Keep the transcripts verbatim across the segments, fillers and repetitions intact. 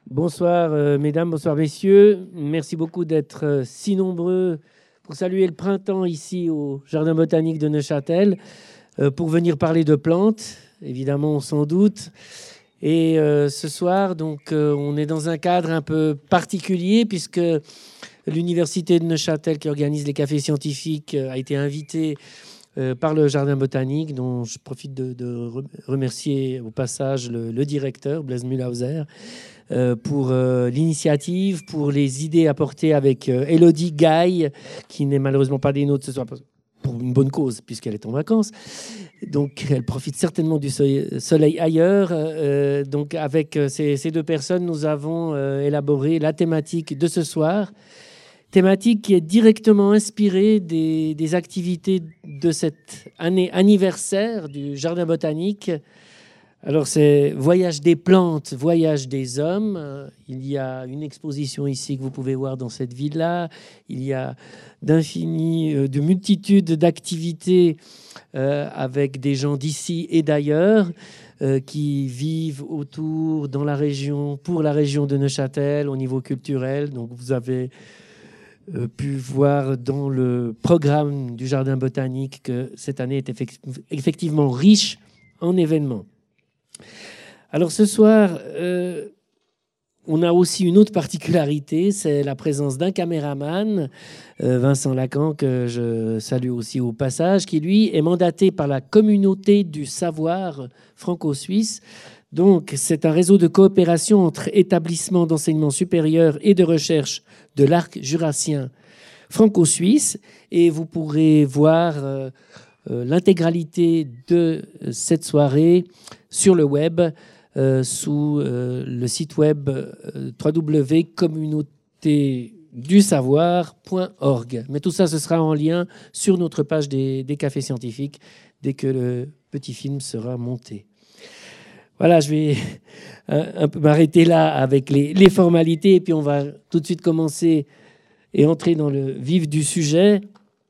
Bonsoir, euh, mesdames, bonsoir, messieurs. Merci beaucoup d'être euh, si nombreux pour saluer le printemps ici au Jardin botanique de Neuchâtel, euh, pour venir parler de plantes, évidemment, sans doute. Et euh, ce soir, donc, euh, on est dans un cadre un peu particulier puisque l'Université de Neuchâtel, qui organise les cafés scientifiques, euh, a été invitée euh, par le Jardin botanique, dont je profite de, de remercier au passage le, le directeur, Blaise Mühlhauser, Euh, pour euh, l'initiative, pour les idées apportées avec euh, Élodie Gaille, qui n'est malheureusement pas des nôtres ce soir, pour une bonne cause, puisqu'elle est en vacances. Donc, elle profite certainement du soleil, soleil ailleurs. Euh, donc, avec euh, ces, ces deux personnes, nous avons euh, élaboré la thématique de ce soir, thématique qui est directement inspirée des, des activités de cette année anniversaire du Jardin botanique. Alors, c'est Voyage des plantes, Voyage des hommes. Euh, il y a une exposition ici que vous pouvez voir dans cette ville-là. Il y a d'infinies, euh, de multitudes d'activités euh, avec des gens d'ici et d'ailleurs euh, qui vivent autour, dans la région, pour la région de Neuchâtel, au niveau culturel. Donc, vous avez euh, pu voir dans le programme du Jardin botanique que cette année est effect- effectivement riche en événements. Alors ce soir, euh, on a aussi une autre particularité, c'est la présence d'un caméraman, euh, Vincent Lacan, que je salue aussi au passage, qui lui est mandaté par la communauté du savoir franco-suisse. Donc c'est un réseau de coopération entre établissements d'enseignement supérieur et de recherche de l'arc jurassien franco-suisse, et vous pourrez voir euh, euh, l'intégralité de cette soirée sur le web, Euh, sous euh, le site web euh, w w w point communauté du savoir point org. Mais tout ça, ce sera en lien sur notre page des, des cafés scientifiques dès que le petit film sera monté. Voilà, je vais un, un peu m'arrêter là avec les, les formalités et puis on va tout de suite commencer et entrer dans le vif du sujet.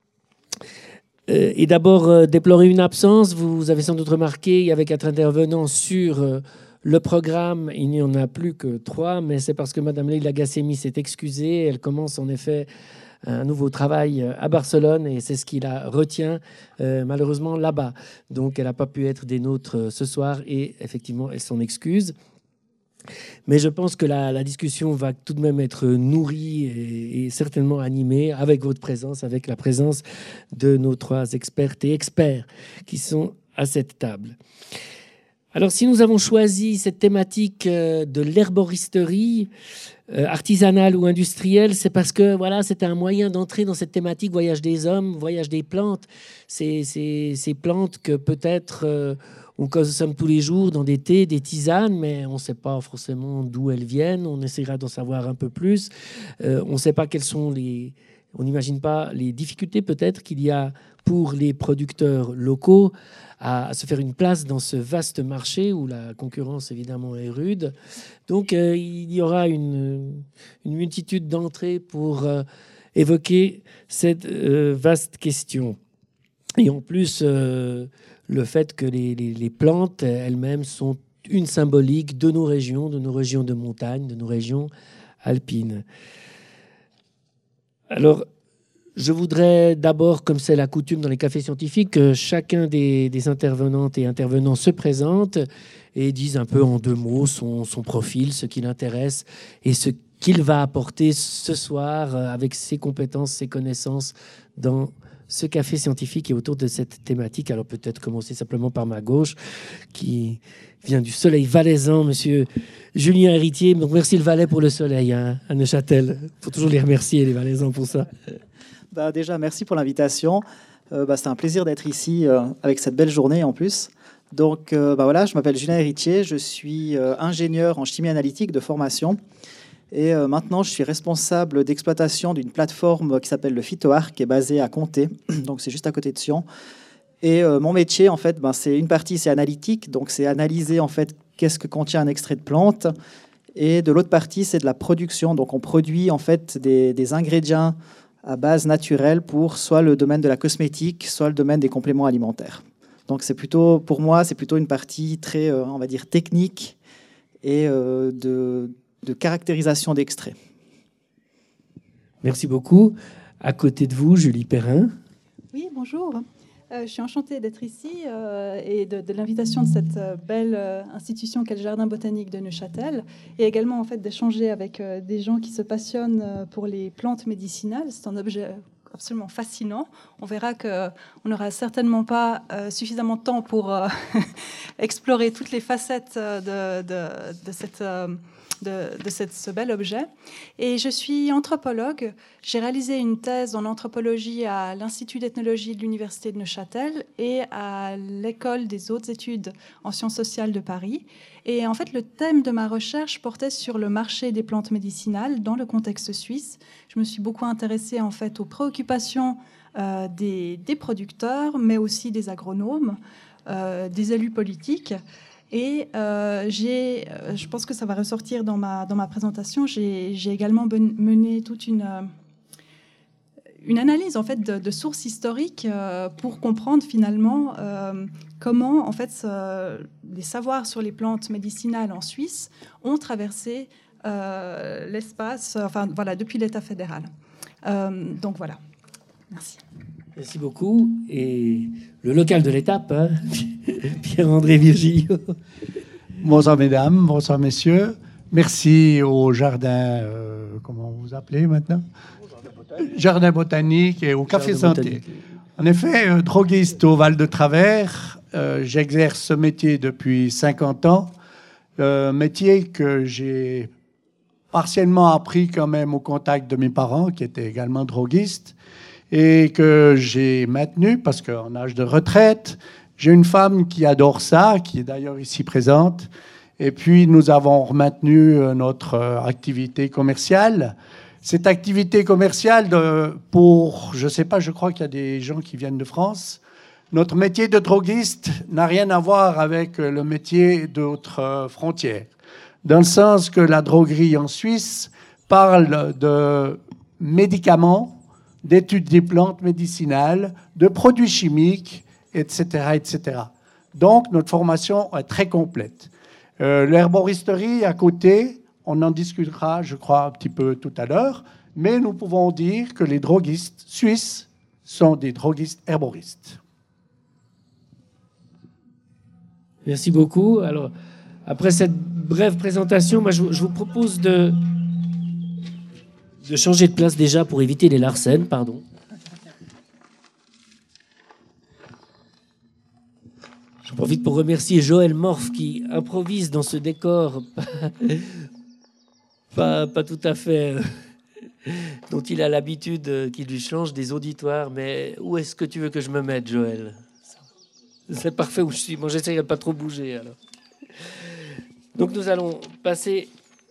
Euh, et d'abord, euh, déplorer une absence. Vous avez sans doute remarqué, il y avait quatre intervenants sur euh, le programme. Il n'y en a plus que trois, mais c'est parce que Mme Leila Gassemi s'est excusée. Elle commence en effet un nouveau travail à Barcelone et c'est ce qui la retient euh, malheureusement là-bas. Donc, elle n'a pas pu être des nôtres ce soir et effectivement, elle s'en excuse. Mais je pense que la, la discussion va tout de même être nourrie et, et certainement animée avec votre présence, avec la présence de nos trois expertes et experts qui sont à cette table. Alors, si nous avons choisi cette thématique de l'herboristerie, euh, artisanale ou industrielle, c'est parce que voilà, c'était un moyen d'entrer dans cette thématique voyage des hommes, voyage des plantes. C'est ces plantes que peut-être euh, on consomme tous les jours dans des thés, des tisanes, mais on ne sait pas forcément d'où elles viennent. On essaiera d'en savoir un peu plus. Euh, on ne sait pas quelles sont les... On n'imagine pas les difficultés peut-être qu'il y a pour les producteurs locaux à se faire une place dans ce vaste marché où la concurrence évidemment est rude. Donc euh, il y aura une, une multitude d'entrées pour euh, évoquer cette euh, vaste question. Et en plus, euh, le fait que les, les, les plantes elles-mêmes sont une symbolique de nos régions, de nos régions de montagne, de nos régions alpines. Alors, je voudrais d'abord, comme c'est la coutume dans les cafés scientifiques, que chacun des, des intervenantes et intervenants se présente et dise un peu en deux mots son, son profil, ce qui l'intéresse et ce qu'il va apporter ce soir avec ses compétences, ses connaissances dans ce café scientifique et autour de cette thématique. Alors peut-être commencer simplement par ma gauche, qui vient du soleil valaisan, monsieur Julien Héritier. Donc merci le Valais pour le soleil hein, à Neuchâtel. Il faut toujours les remercier, les Valaisans, pour ça. Bah déjà, merci pour l'invitation. Euh, bah, c'est un plaisir d'être ici euh, avec cette belle journée en plus. Donc euh, bah voilà, je m'appelle Julien Héritier, je suis euh, ingénieur en chimie analytique de formation. Et euh, maintenant, je suis responsable d'exploitation d'une plateforme qui s'appelle le Phytoarc, qui est basée à Comté, donc c'est juste à côté de Sion. Et euh, mon métier, en fait, ben, c'est une partie, c'est analytique, donc c'est analyser en fait qu'est-ce que contient un extrait de plante. Et de l'autre partie, c'est de la production, donc on produit en fait des, des ingrédients à base naturelle pour soit le domaine de la cosmétique, soit le domaine des compléments alimentaires. Donc c'est plutôt, pour moi, c'est plutôt une partie très, euh, on va dire, technique et euh, de de caractérisation d'extraits. Merci beaucoup. À côté de vous, Julie Perrin. Oui, bonjour. Euh, je suis enchantée d'être ici euh, et de, de l'invitation de cette euh, belle euh, institution qu'est le Jardin botanique de Neuchâtel, et également en fait d'échanger avec euh, des gens qui se passionnent euh, pour les plantes médicinales. C'est un objet absolument fascinant. On verra que on n'aura certainement pas euh, suffisamment de temps pour euh, explorer toutes les facettes de, de, de cette euh, de, de cette, ce bel objet. Et je suis anthropologue. J'ai réalisé une thèse en anthropologie à l'Institut d'ethnologie de l'Université de Neuchâtel et à l'École des hautes études en sciences sociales de Paris. Et en fait, le thème de ma recherche portait sur le marché des plantes médicinales dans le contexte suisse. Je me suis beaucoup intéressée en fait aux préoccupations euh, des, des producteurs, mais aussi des agronomes, euh, des élus politiques. Et euh, j'ai, je pense que ça va ressortir dans ma, dans ma présentation, j'ai, j'ai également mené toute une, une analyse en fait, de, de sources historiques euh, pour comprendre finalement euh, comment en fait, ce, les savoirs sur les plantes médicinales en Suisse ont traversé euh, l'espace, enfin voilà, depuis l'État fédéral. Euh, donc voilà, merci. Merci beaucoup. Et le local de l'étape, hein, Pierre-André Virgilio. Bonsoir mesdames, bonsoir messieurs. Merci au jardin, euh, comment vous appelez maintenant ? Jardin botanique. Jardin botanique et au Café Jardin Santé. botanique. En effet, euh, droguiste au Val de Travers, euh, j'exerce ce métier depuis cinquante ans. Euh, métier que j'ai partiellement appris quand même au contact de mes parents, qui étaient également droguistes, et que j'ai maintenu parce qu'en âge de retraite, j'ai une femme qui adore ça, qui est d'ailleurs ici présente, et puis nous avons maintenu notre activité commerciale. Cette activité commerciale, de, pour, je ne sais pas, je crois qu'il y a des gens qui viennent de France, notre métier de droguiste n'a rien à voir avec le métier d'autres frontières, dans le sens que la droguerie en Suisse parle de médicaments, d'études des plantes médicinales, de produits chimiques, et cetera, et cetera. Donc, notre formation est très complète. Euh, l'herboristerie, à côté, on en discutera, je crois, un petit peu tout à l'heure, mais nous pouvons dire que les droguistes suisses sont des droguistes herboristes. Merci beaucoup. Alors, après cette brève présentation, moi, je, je vous propose de... de changer de place déjà pour éviter les larcènes, pardon. J'en profite pour remercier Joël Morph qui improvise dans ce décor pas, pas tout à fait euh, dont il a l'habitude euh, qu'il lui change des auditoires. Mais où est-ce que tu veux que je me mette, Joël ? C'est parfait où je suis. Moi, j'essaie de pas trop bouger. Alors. Donc nous allons passer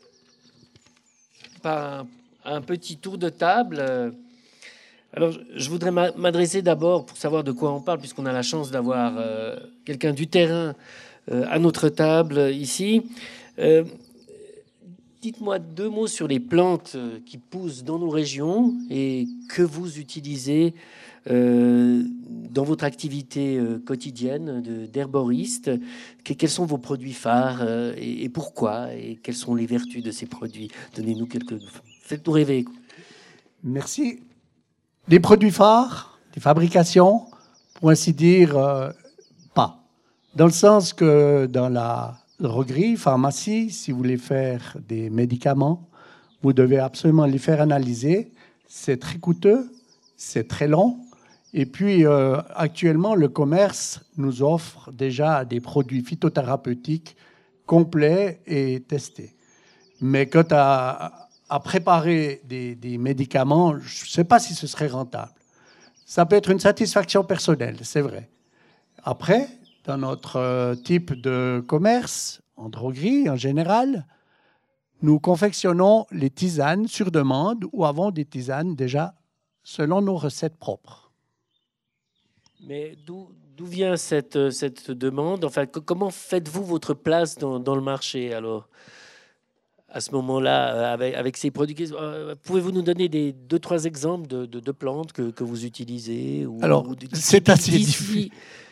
par un un petit tour de table. Alors, je voudrais m'adresser d'abord pour savoir de quoi on parle, puisqu'on a la chance d'avoir euh, quelqu'un du terrain euh, à notre table ici. Euh, dites-moi deux mots sur les plantes qui poussent dans nos régions et que vous utilisez euh, dans votre activité euh, quotidienne de, d'herboriste. Que, quels sont vos produits phares euh, et, et pourquoi, et quelles sont les vertus de ces produits? Donnez-nous quelques... Faites-nous rêver. Merci. Des produits phares, des fabrications, pour ainsi dire, euh, pas. Dans le sens que dans la droguerie, pharmacie, si vous voulez faire des médicaments, vous devez absolument les faire analyser. C'est très coûteux, c'est très long. Et puis, euh, actuellement, le commerce nous offre déjà des produits phytothérapeutiques complets et testés. Mais quant à... à préparer des, des médicaments, je ne sais pas si ce serait rentable. Ça peut être une satisfaction personnelle, c'est vrai. Après, dans notre type de commerce, en droguerie en général, nous confectionnons les tisanes sur demande ou avons des tisanes déjà selon nos recettes propres. Mais d'où, d'où vient cette, cette demande? Enfin, comment faites-vous votre place dans, dans le marché alors? À ce moment-là, avec, avec ces produits, euh, pouvez-vous nous donner des deux, trois exemples de, de, de plantes que, que vous utilisez ou, Alors, ou de, c'est assez difficile.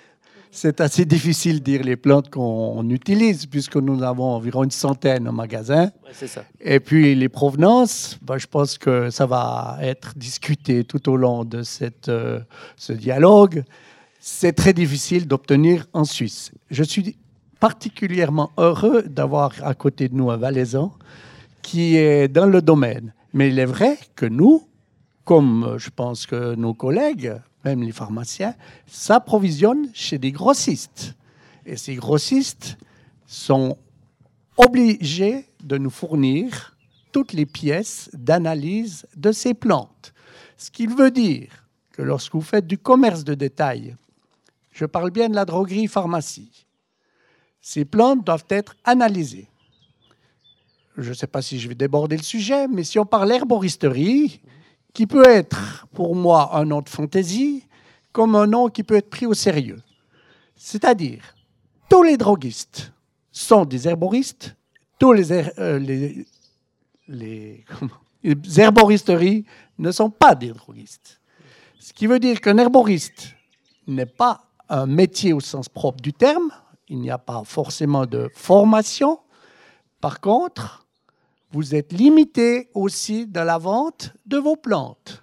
c'est assez difficile de dire les plantes qu'on utilise, puisque nous avons environ une centaine en magasin. Ouais, c'est ça. Et puis les provenances, ben, je pense que ça va être discuté tout au long de cette, euh, ce dialogue. C'est très difficile d'obtenir en Suisse. Je suis particulièrement heureux d'avoir à côté de nous un Valaisan qui est dans le domaine. Mais il est vrai que nous, comme je pense que nos collègues, même les pharmaciens, s'approvisionnent chez des grossistes. Et ces grossistes sont obligés de nous fournir toutes les pièces d'analyse de ces plantes. Ce qui veut dire que lorsque vous faites du commerce de détail, je parle bien de la droguerie-pharmacie, ces plantes doivent être analysées. Je ne sais pas si je vais déborder le sujet, mais si on parle herboristerie, qui peut être pour moi un nom de fantaisie, comme un nom qui peut être pris au sérieux. C'est-à-dire, tous les droguistes sont des herboristes, tous les, her- euh, les, les, comment, les herboristeries ne sont pas des droguistes. Ce qui veut dire qu'un herboriste n'est pas un métier au sens propre du terme, il n'y a pas forcément de formation. Par contre, vous êtes limité aussi dans la vente de vos plantes.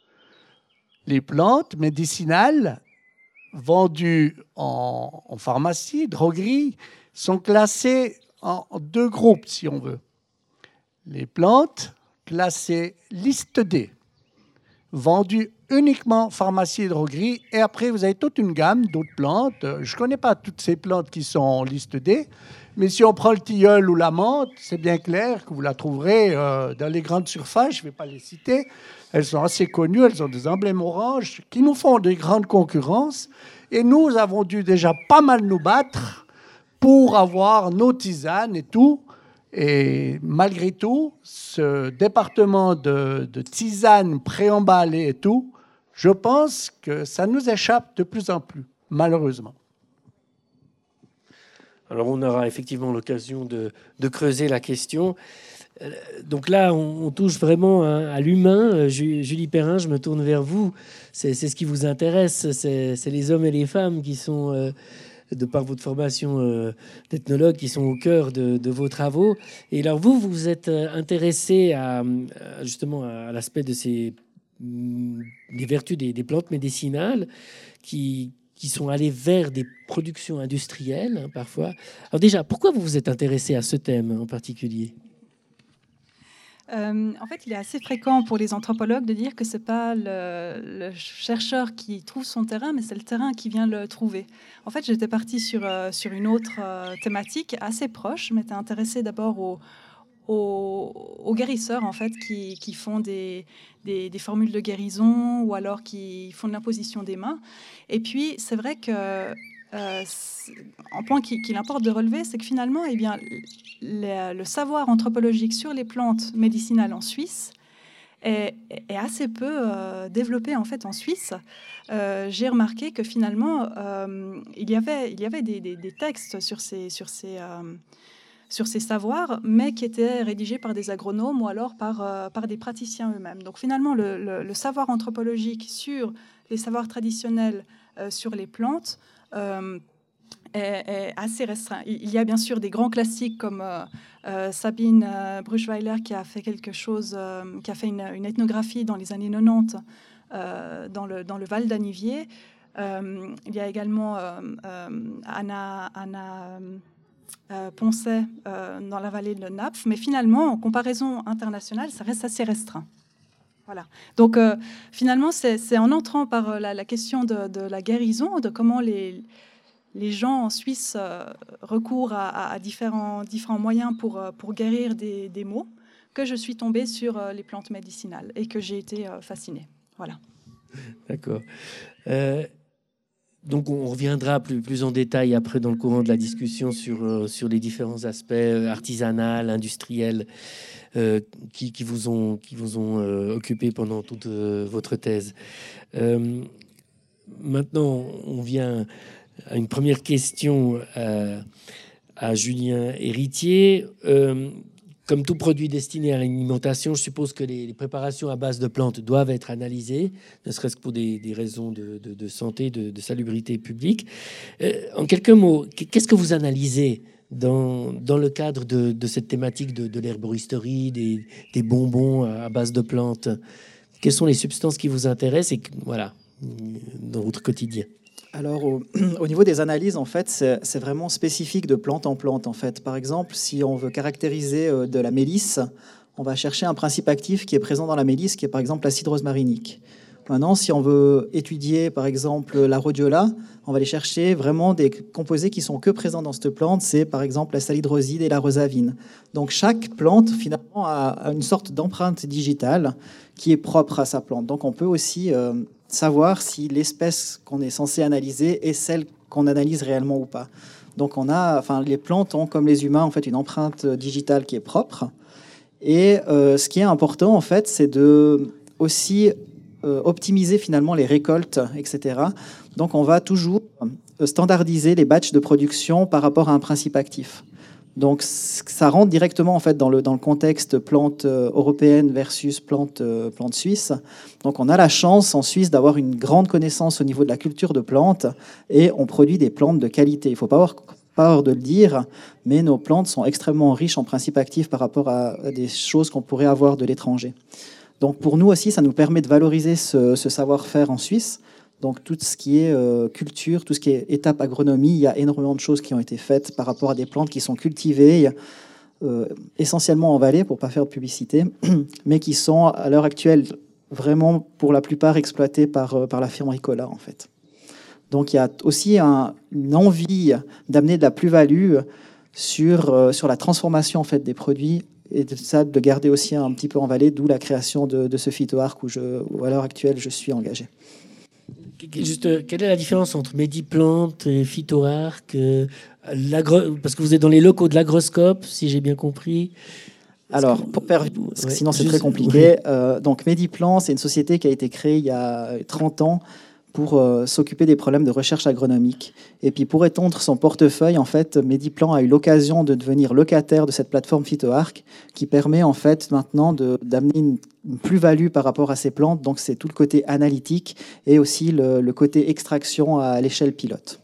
Les plantes médicinales vendues en, en pharmacie, droguerie, sont classées en deux groupes, si on veut. Les plantes classées liste D, vendues uniquement pharmacie et droguerie, et après vous avez toute une gamme d'autres plantes. Je ne connais pas toutes ces plantes qui sont en liste D, mais si on prend le tilleul ou la menthe, c'est bien clair que vous la trouverez euh, dans les grandes surfaces, je ne vais pas les citer. Elles sont assez connues, elles ont des emblèmes oranges qui nous font des grandes concurrences, et nous avons dû déjà pas mal nous battre pour avoir nos tisanes et tout. Et malgré tout, ce département de, de tisanes préemballées et tout, je pense que ça nous échappe de plus en plus, malheureusement. Alors on aura effectivement l'occasion de, de creuser la question. Euh, Donc là, on, on touche vraiment à, à l'humain. Ju- Julie Perrin, je me tourne vers vous. C'est c'est ce qui vous intéresse, c'est c'est les hommes et les femmes qui sont, euh, de par votre formation euh, d'ethnologue, qui sont au cœur de, de vos travaux. Et alors vous, vous vous êtes euh, intéressé à, à, justement à l'aspect de ces hum, des vertus des, des plantes médicinales qui qui sont allés vers des productions industrielles, hein, parfois. Alors déjà, pourquoi vous vous êtes intéressé à ce thème en particulier ? Euh, en fait, il est assez fréquent pour les anthropologues de dire que c'est pas le, le chercheur qui trouve son terrain, mais c'est le terrain qui vient le trouver. En fait, j'étais partie sur, euh, sur une autre euh, thématique assez proche. Je m'étais intéressée d'abord aux, aux, aux guérisseurs en fait, qui, qui font des, des, des formules de guérison ou alors qui font de l'imposition des mains. Et puis, c'est vrai que Euh, un point qu'il qu'il importe de relever, c'est que finalement, eh bien, le, le savoir anthropologique sur les plantes médicinales en Suisse est, est assez peu euh, développé en fait en Suisse. Euh, J'ai remarqué que finalement, euh, il y avait, il y avait des, des, des textes sur ces, sur ces, euh, sur ces savoirs, mais qui étaient rédigés par des agronomes ou alors par, euh, par des praticiens eux-mêmes. Donc finalement, le, le, le savoir anthropologique sur les savoirs traditionnels euh, sur les plantes Euh, est, est assez restreint. Il y a bien sûr des grands classiques comme euh, euh, Sabine euh, Bruchweiler qui a fait quelque chose, euh, qui a fait une, une ethnographie dans les années quatre-vingt-dix euh, dans, le, dans le Val d'Anivier. Euh, il y a également euh, euh, Anna, Anna euh, Poncet euh, dans la vallée de Napf, mais finalement, en comparaison internationale, ça reste assez restreint. Voilà. Donc euh, finalement, c'est en entrant par la, la question de, de la guérison, de comment les, les gens en Suisse euh, recourent à, à différents, différents moyens pour, pour guérir des, des maux, que je suis tombée sur euh, les plantes médicinales et que j'ai été euh, fascinée. Voilà. D'accord. Euh, donc on reviendra plus, plus en détail après dans le courant de la discussion sur, euh, sur les différents aspects artisanaux, industriels, Euh, qui, qui vous ont, qui vous ont euh, occupé pendant toute euh, votre thèse. Euh, maintenant, on vient à une première question à, à Julien Héritier. Euh, comme tout produit destiné à l'alimentation, je suppose que les, les préparations à base de plantes doivent être analysées, ne serait-ce que pour des, des raisons de, de, de santé, de, de salubrité publique. Euh, en quelques mots, qu'est-ce que vous analysez dans, dans le cadre de, de cette thématique de, de l'herboristerie, des, des bonbons à base de plantes? Quelles sont les substances qui vous intéressent et voilà, dans votre quotidien? Alors, au, au niveau des analyses, en fait, c'est vraiment spécifique de plante en plante. En fait, par exemple, si on veut caractériser euh, de la mélisse, on va chercher un principe actif qui est présent dans la mélisse, qui est par exemple l'acide rosmarinique. Maintenant, si on veut étudier, par exemple, la rhodiola, on va aller chercher vraiment des composés qui sont que présents dans cette plante. C'est par exemple la salidroside et la rosavine. Donc, chaque plante, finalement, a une sorte d'empreinte digitale qui est propre à sa plante. Donc, on peut aussi euh, savoir si l'espèce qu'on est censé analyser est celle qu'on analyse réellement ou pas. Donc, on a, enfin, les plantes ont, comme les humains, en fait, une empreinte digitale qui est propre. Et euh, ce qui est important, en fait, c'est de aussi euh, optimiser finalement les récoltes, et cetera. Donc, on va toujours standardiser les batchs de production par rapport à un principe actif. Donc, ça rentre directement en fait dans le dans le contexte plante euh, européenne versus plante euh, plante suisse. Donc, on a la chance en Suisse d'avoir une grande connaissance au niveau de la culture de plantes et on produit des plantes de qualité. Il ne faut pas avoir peur de le dire, mais nos plantes sont extrêmement riches en principes actifs par rapport à, à des choses qu'on pourrait avoir de l'étranger. Donc, pour nous aussi, ça nous permet de valoriser ce, ce savoir-faire en Suisse. Donc, tout ce qui est euh, culture, tout ce qui est étape agronomie, il y a énormément de choses qui ont été faites par rapport à des plantes qui sont cultivées, euh, essentiellement en vallée, pour ne pas faire de publicité, mais qui sont, à l'heure actuelle, vraiment, pour la plupart, exploitées par, euh, par la firme Ricola, en fait. Donc, il y a aussi un, une envie d'amener de la plus-value sur, euh, sur la transformation, en fait, des produits, et de ça, de garder aussi un petit peu en vallée, d'où la création de, de ce phytoarc où, je, où, à l'heure actuelle, je suis engagé. Juste, quelle est la différence entre Médiplante et Phytoarc, euh, parce que vous êtes dans les locaux de l'Agroscope, si j'ai bien compris. Alors, pour faire, parce que sinon c'est très compliqué. Euh, donc, Médiplan, c'est une société qui a été créée il y a trente ans pour euh, s'occuper des problèmes de recherche agronomique. Et puis, pour étendre son portefeuille, en fait, Médiplan a eu l'occasion de devenir locataire de cette plateforme Phytoarc, qui permet en fait maintenant de, d'amener une, une plus-value par rapport à ces plantes. Donc, c'est tout le côté analytique et aussi le, le côté extraction à l'échelle pilote.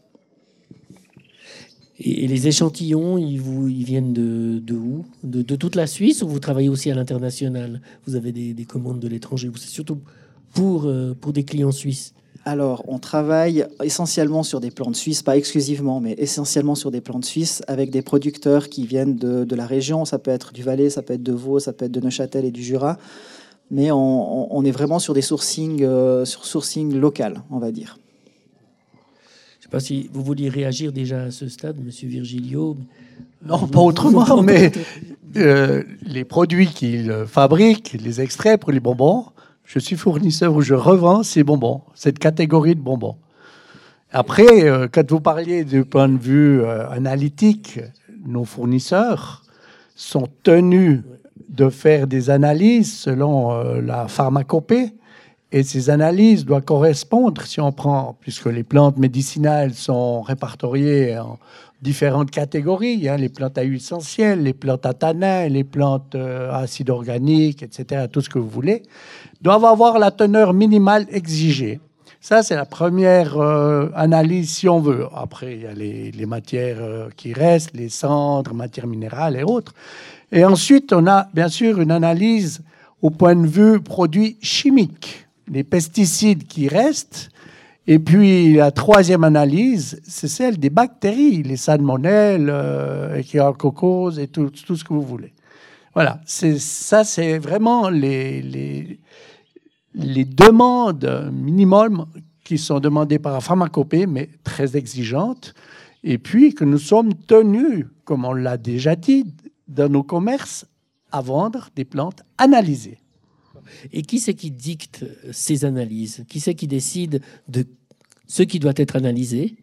Et les échantillons, ils, vous, ils viennent de, de où de, de toute la Suisse, ou vous travaillez aussi à l'international? Vous avez des, des commandes de l'étranger, ou c'est surtout pour, euh, pour des clients suisses? Alors, on travaille essentiellement sur des plantes suisses, pas exclusivement, mais essentiellement sur des plantes suisses, avec des producteurs qui viennent de, de la région. Ça peut être du Valais, ça peut être de Vaud, ça peut être de Neuchâtel et du Jura. Mais on, on est vraiment sur des sourcings, euh, sur sourcing local, on va dire. Je ne sais pas si vous vouliez réagir déjà à ce stade, Monsieur Virgilio. Non, pas autrement, mais euh, les produits qu'ils fabriquent, les extraits pour les bonbons, je suis fournisseur où je revends ces bonbons, cette catégorie de bonbons. Après, euh, quand vous parliez du point de vue euh, analytique, nos fournisseurs sont tenus de faire des analyses selon euh, la pharmacopée. Et ces analyses doivent correspondre, si on prend, puisque les plantes médicinales sont répertoriées en différentes catégories, hein, les plantes à huile essentielle, les plantes à tanin, les plantes euh, à acide organique, et cetera, tout ce que vous voulez, doivent avoir la teneur minimale exigée. Ça, c'est la première euh, analyse, si on veut. Après, il y a les, les matières euh, qui restent, les cendres, matières minérales et autres. Et ensuite, on a bien sûr une analyse au point de vue produits chimiques, les pesticides qui restent. Et puis, la troisième analyse, c'est celle des bactéries, les salmonelles, euh, échinococcoses et tout, tout ce que vous voulez. Voilà, c'est, ça, c'est vraiment les, les, les demandes minimum qui sont demandées par la pharmacopée, mais très exigeantes, et puis que nous sommes tenus, comme on l'a déjà dit, dans nos commerces, à vendre des plantes analysées. Et qui c'est qui dicte ces analyses? Qui c'est qui décide de ce qui doit être analysé?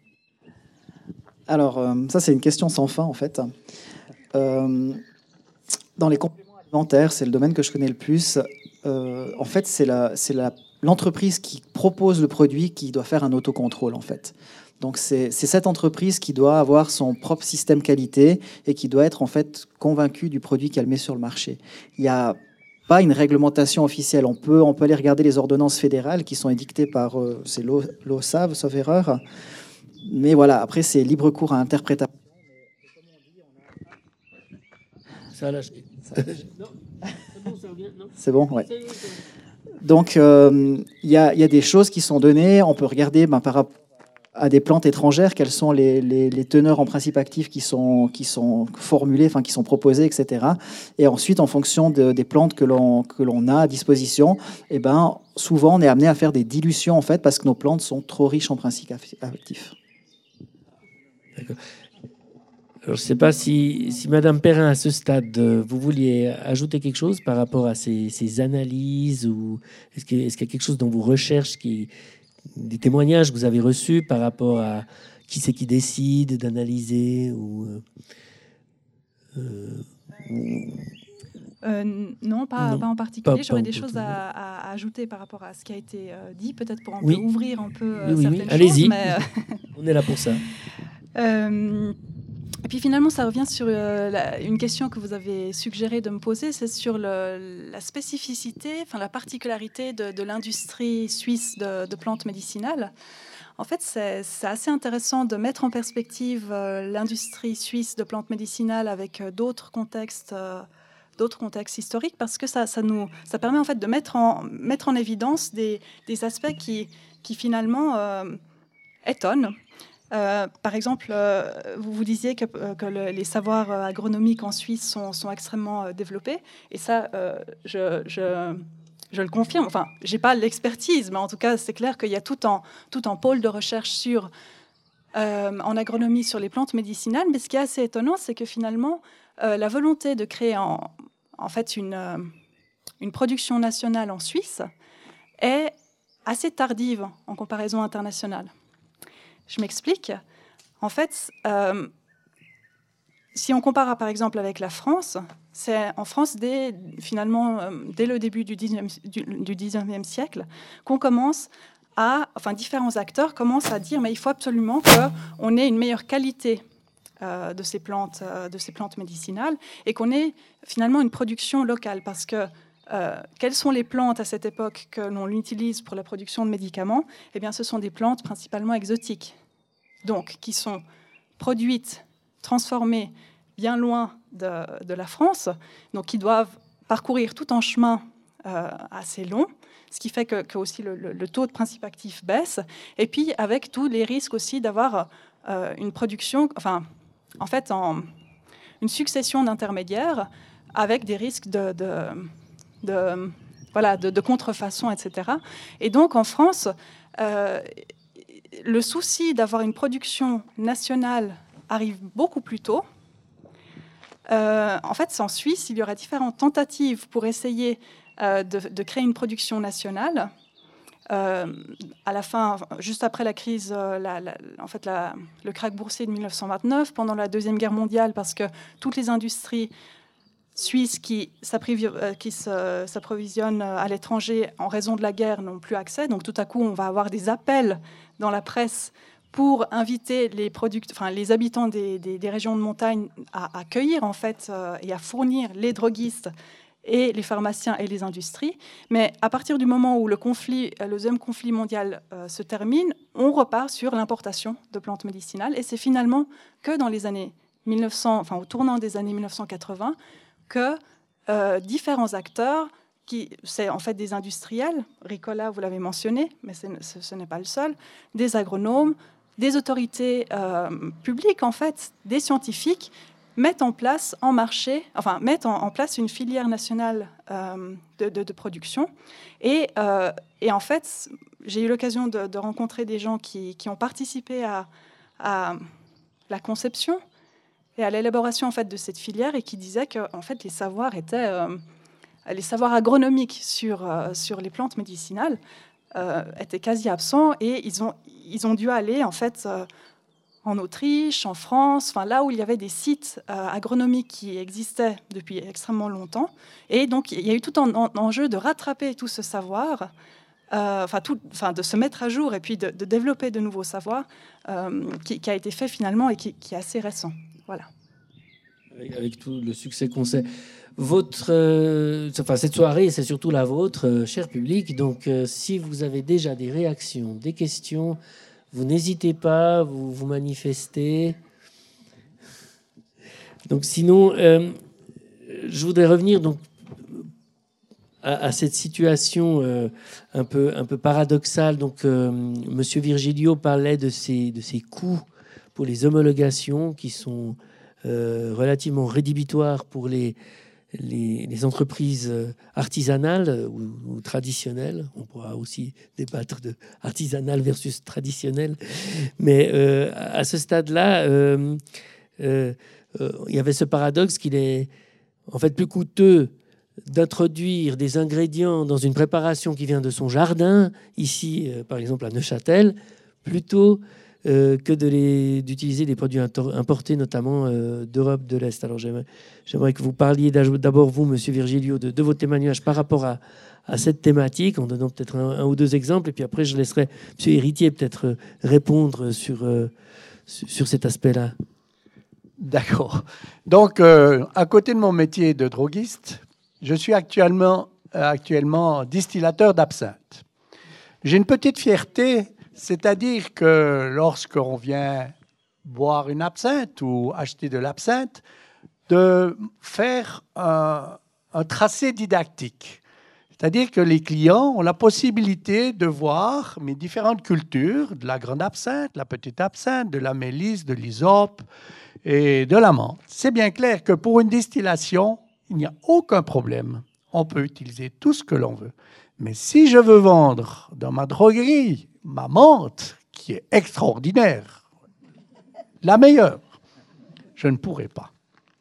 Alors, euh, ça, c'est une question sans fin, en fait. Euh, dans les compléments alimentaires, c'est le domaine que je connais le plus. Euh, en fait, c'est la, c'est la, l'entreprise qui propose le produit qui doit faire un autocontrôle, en fait. Donc c'est cette entreprise qui doit avoir son propre système qualité et qui doit être en fait convaincue du produit qu'elle met sur le marché. Il n'y a pas une réglementation officielle. On peut, on peut aller regarder les ordonnances fédérales qui sont édictées par euh, c'est l'O S A V, sauf erreur. Mais voilà, après c'est libre cours à interprétation. Ça a lâché. Non, c'est bon, ça revient. Non. C'est bon, ouais. Donc il euh, y, a, y a des choses qui sont données. On peut regarder ben, par rapport à des plantes étrangères, quelles sont les, les, les teneurs en principe actifs qui sont, qui sont formulées, enfin qui sont proposées, et cetera. Et ensuite, en fonction de, des plantes que l'on que l'on a à disposition, eh ben, souvent on est amené à faire des dilutions en fait, parce que nos plantes sont trop riches en principe actifs. D'accord. Alors, je ne sais pas si, si Madame Perrin, à ce stade, vous vouliez ajouter quelque chose par rapport à ces, ces analyses, ou est-ce qu'il est-ce qu'il y a quelque chose dans vos recherches qui des témoignages que vous avez reçus par rapport à qui c'est qui décide d'analyser ou, euh, ou... Euh, non, pas, non, pas en particulier. J'aurais des pas choses à, à, à ajouter par rapport à ce qui a été euh, dit, peut-être pour un oui. peu ouvrir un peu euh, oui, oui, certaines oui. choses. Allez-y, mais, euh... on est là pour ça. euh, et puis finalement, ça revient sur euh, la, une question que vous avez suggéré de me poser, c'est sur le, la spécificité, enfin la particularité de, de l'industrie suisse de, de plantes médicinales. En fait, c'est assez intéressant de mettre en perspective euh, l'industrie suisse de plantes médicinales avec euh, d'autres contextes, euh, d'autres contextes historiques, parce que ça, ça nous, ça permet en fait de mettre en, mettre en évidence des, des aspects qui, qui finalement euh, étonnent. Euh, par exemple, euh, vous vous disiez que, euh, que le, les savoirs euh, agronomiques en Suisse sont, sont extrêmement euh, développés, et ça, euh, je, je, je le confirme. Enfin, j'ai pas l'expertise, mais en tout cas, c'est clair qu'il y a tout un, tout un pôle de recherche sur, euh, en agronomie sur les plantes médicinales. Mais ce qui est assez étonnant, c'est que finalement, euh, la volonté de créer en, en fait une, euh, une production nationale en Suisse est assez tardive en comparaison internationale. Je m'explique. En fait, euh, si on compare par exemple avec la France, c'est en France, dès, finalement, euh, dès le début du dix-neuvième siècle, qu'on commence à, enfin, différents acteurs commencent à dire mais il faut absolument qu'on ait une meilleure qualité euh, de ces plantes, euh, de ces plantes médicinales, et qu'on ait finalement une production locale, parce que Euh, quelles sont les plantes à cette époque que l'on utilise pour la production de médicaments? Eh bien, ce sont des plantes principalement exotiques, donc qui sont produites, transformées bien loin de, de la France, donc qui doivent parcourir tout un chemin euh, assez long, ce qui fait que, que aussi le, le, le taux de principe actif baisse, et puis avec tous les risques aussi d'avoir euh, une production, enfin, en fait, en, une succession d'intermédiaires avec des risques de, de De, voilà, de, de contrefaçon, et cetera. Et donc, en France, euh, le souci d'avoir une production nationale arrive beaucoup plus tôt. Euh, en fait, en Suisse, il y aura différentes tentatives pour essayer euh, de, de créer une production nationale. Euh, à la fin, juste après la crise, euh, la, la, en fait, la, le krach boursier de mille neuf cent vingt-neuf, pendant la Deuxième Guerre mondiale, parce que toutes les industries suisses qui s'approvisionnent à l'étranger en raison de la guerre n'ont plus accès. Donc tout à coup, on va avoir des appels dans la presse pour inviter les, product... enfin, les habitants des, des, des régions de montagne à accueillir en fait, euh, et à fournir les droguistes et les pharmaciens et les industries. Mais à partir du moment où le, conflit, le deuxième conflit mondial euh, se termine, on repart sur l'importation de plantes médicinales. Et c'est finalement que dans les années mille neuf cents, enfin, au tournant des années mille neuf cent quatre-vingts, que euh, différents acteurs, qui, c'est en fait des industriels, Ricola, vous l'avez mentionné, mais ce, ce n'est pas le seul, des agronomes, des autorités euh, publiques, en fait, des scientifiques, mettent en place en marché, enfin, mettent en, en place une filière nationale euh, de, de, de production. Et, euh, et en fait, j'ai eu l'occasion de, de rencontrer des gens qui, qui ont participé à, à la conception et à l'élaboration en fait de cette filière, et qui disait que en fait les savoirs étaient euh, les savoirs agronomiques sur euh, sur les plantes médicinales euh, étaient quasi absents, et ils ont ils ont dû aller en fait euh, en Autriche, en France, enfin là où il y avait des sites euh, agronomiques qui existaient depuis extrêmement longtemps, et donc il y a eu tout un, un enjeu de rattraper tout ce savoir euh, enfin, tout, enfin, de se mettre à jour et puis de, de développer de nouveaux savoirs euh, qui, qui a été fait finalement et qui, qui est assez récent. Voilà. Avec, avec tout le succès qu'on sait. Votre, euh, enfin, cette soirée, c'est surtout la vôtre, euh, cher public. Donc, euh, si vous avez déjà des réactions, des questions, vous n'hésitez pas, vous vous manifestez. Donc, sinon, euh, je voudrais revenir donc à, à cette situation euh, un peu un peu paradoxale. Donc, euh, Monsieur Virgilio parlait de ces de ces coûts pour les homologations qui sont euh, relativement rédhibitoires pour les Les, les entreprises artisanales ou, ou traditionnelles. On pourra aussi débattre de artisanal versus traditionnel. Mais euh, à ce stade-là, euh, euh, euh, il y avait ce paradoxe qu'il est en fait plus coûteux d'introduire des ingrédients dans une préparation qui vient de son jardin, ici, euh, par exemple à Neuchâtel, plutôt Euh, que de les, d'utiliser des produits importés, notamment euh, d'Europe de l'Est. Alors j'aimerais, j'aimerais que vous parliez d'abord, vous, Monsieur Virgilio, de, de vos témoignages par rapport à, à cette thématique, en donnant peut-être un, un ou deux exemples, et puis après je laisserai Monsieur Héritier peut-être répondre sur, euh, sur, sur cet aspect-là. D'accord. Donc, euh, à côté de mon métier de droguiste, je suis actuellement, actuellement distillateur d'absinthe. J'ai une petite fierté. C'est-à-dire que lorsqu'on vient boire une absinthe ou acheter de l'absinthe, de faire un, un tracé didactique. C'est-à-dire que les clients ont la possibilité de voir mes différentes cultures, de la grande absinthe, la petite absinthe, de la mélisse, de l'hysope et de la menthe. C'est bien clair que pour une distillation, il n'y a aucun problème. On peut utiliser tout ce que l'on veut. Mais si je veux vendre dans ma droguerie ma menthe, qui est extraordinaire, la meilleure, je ne pourrai pas.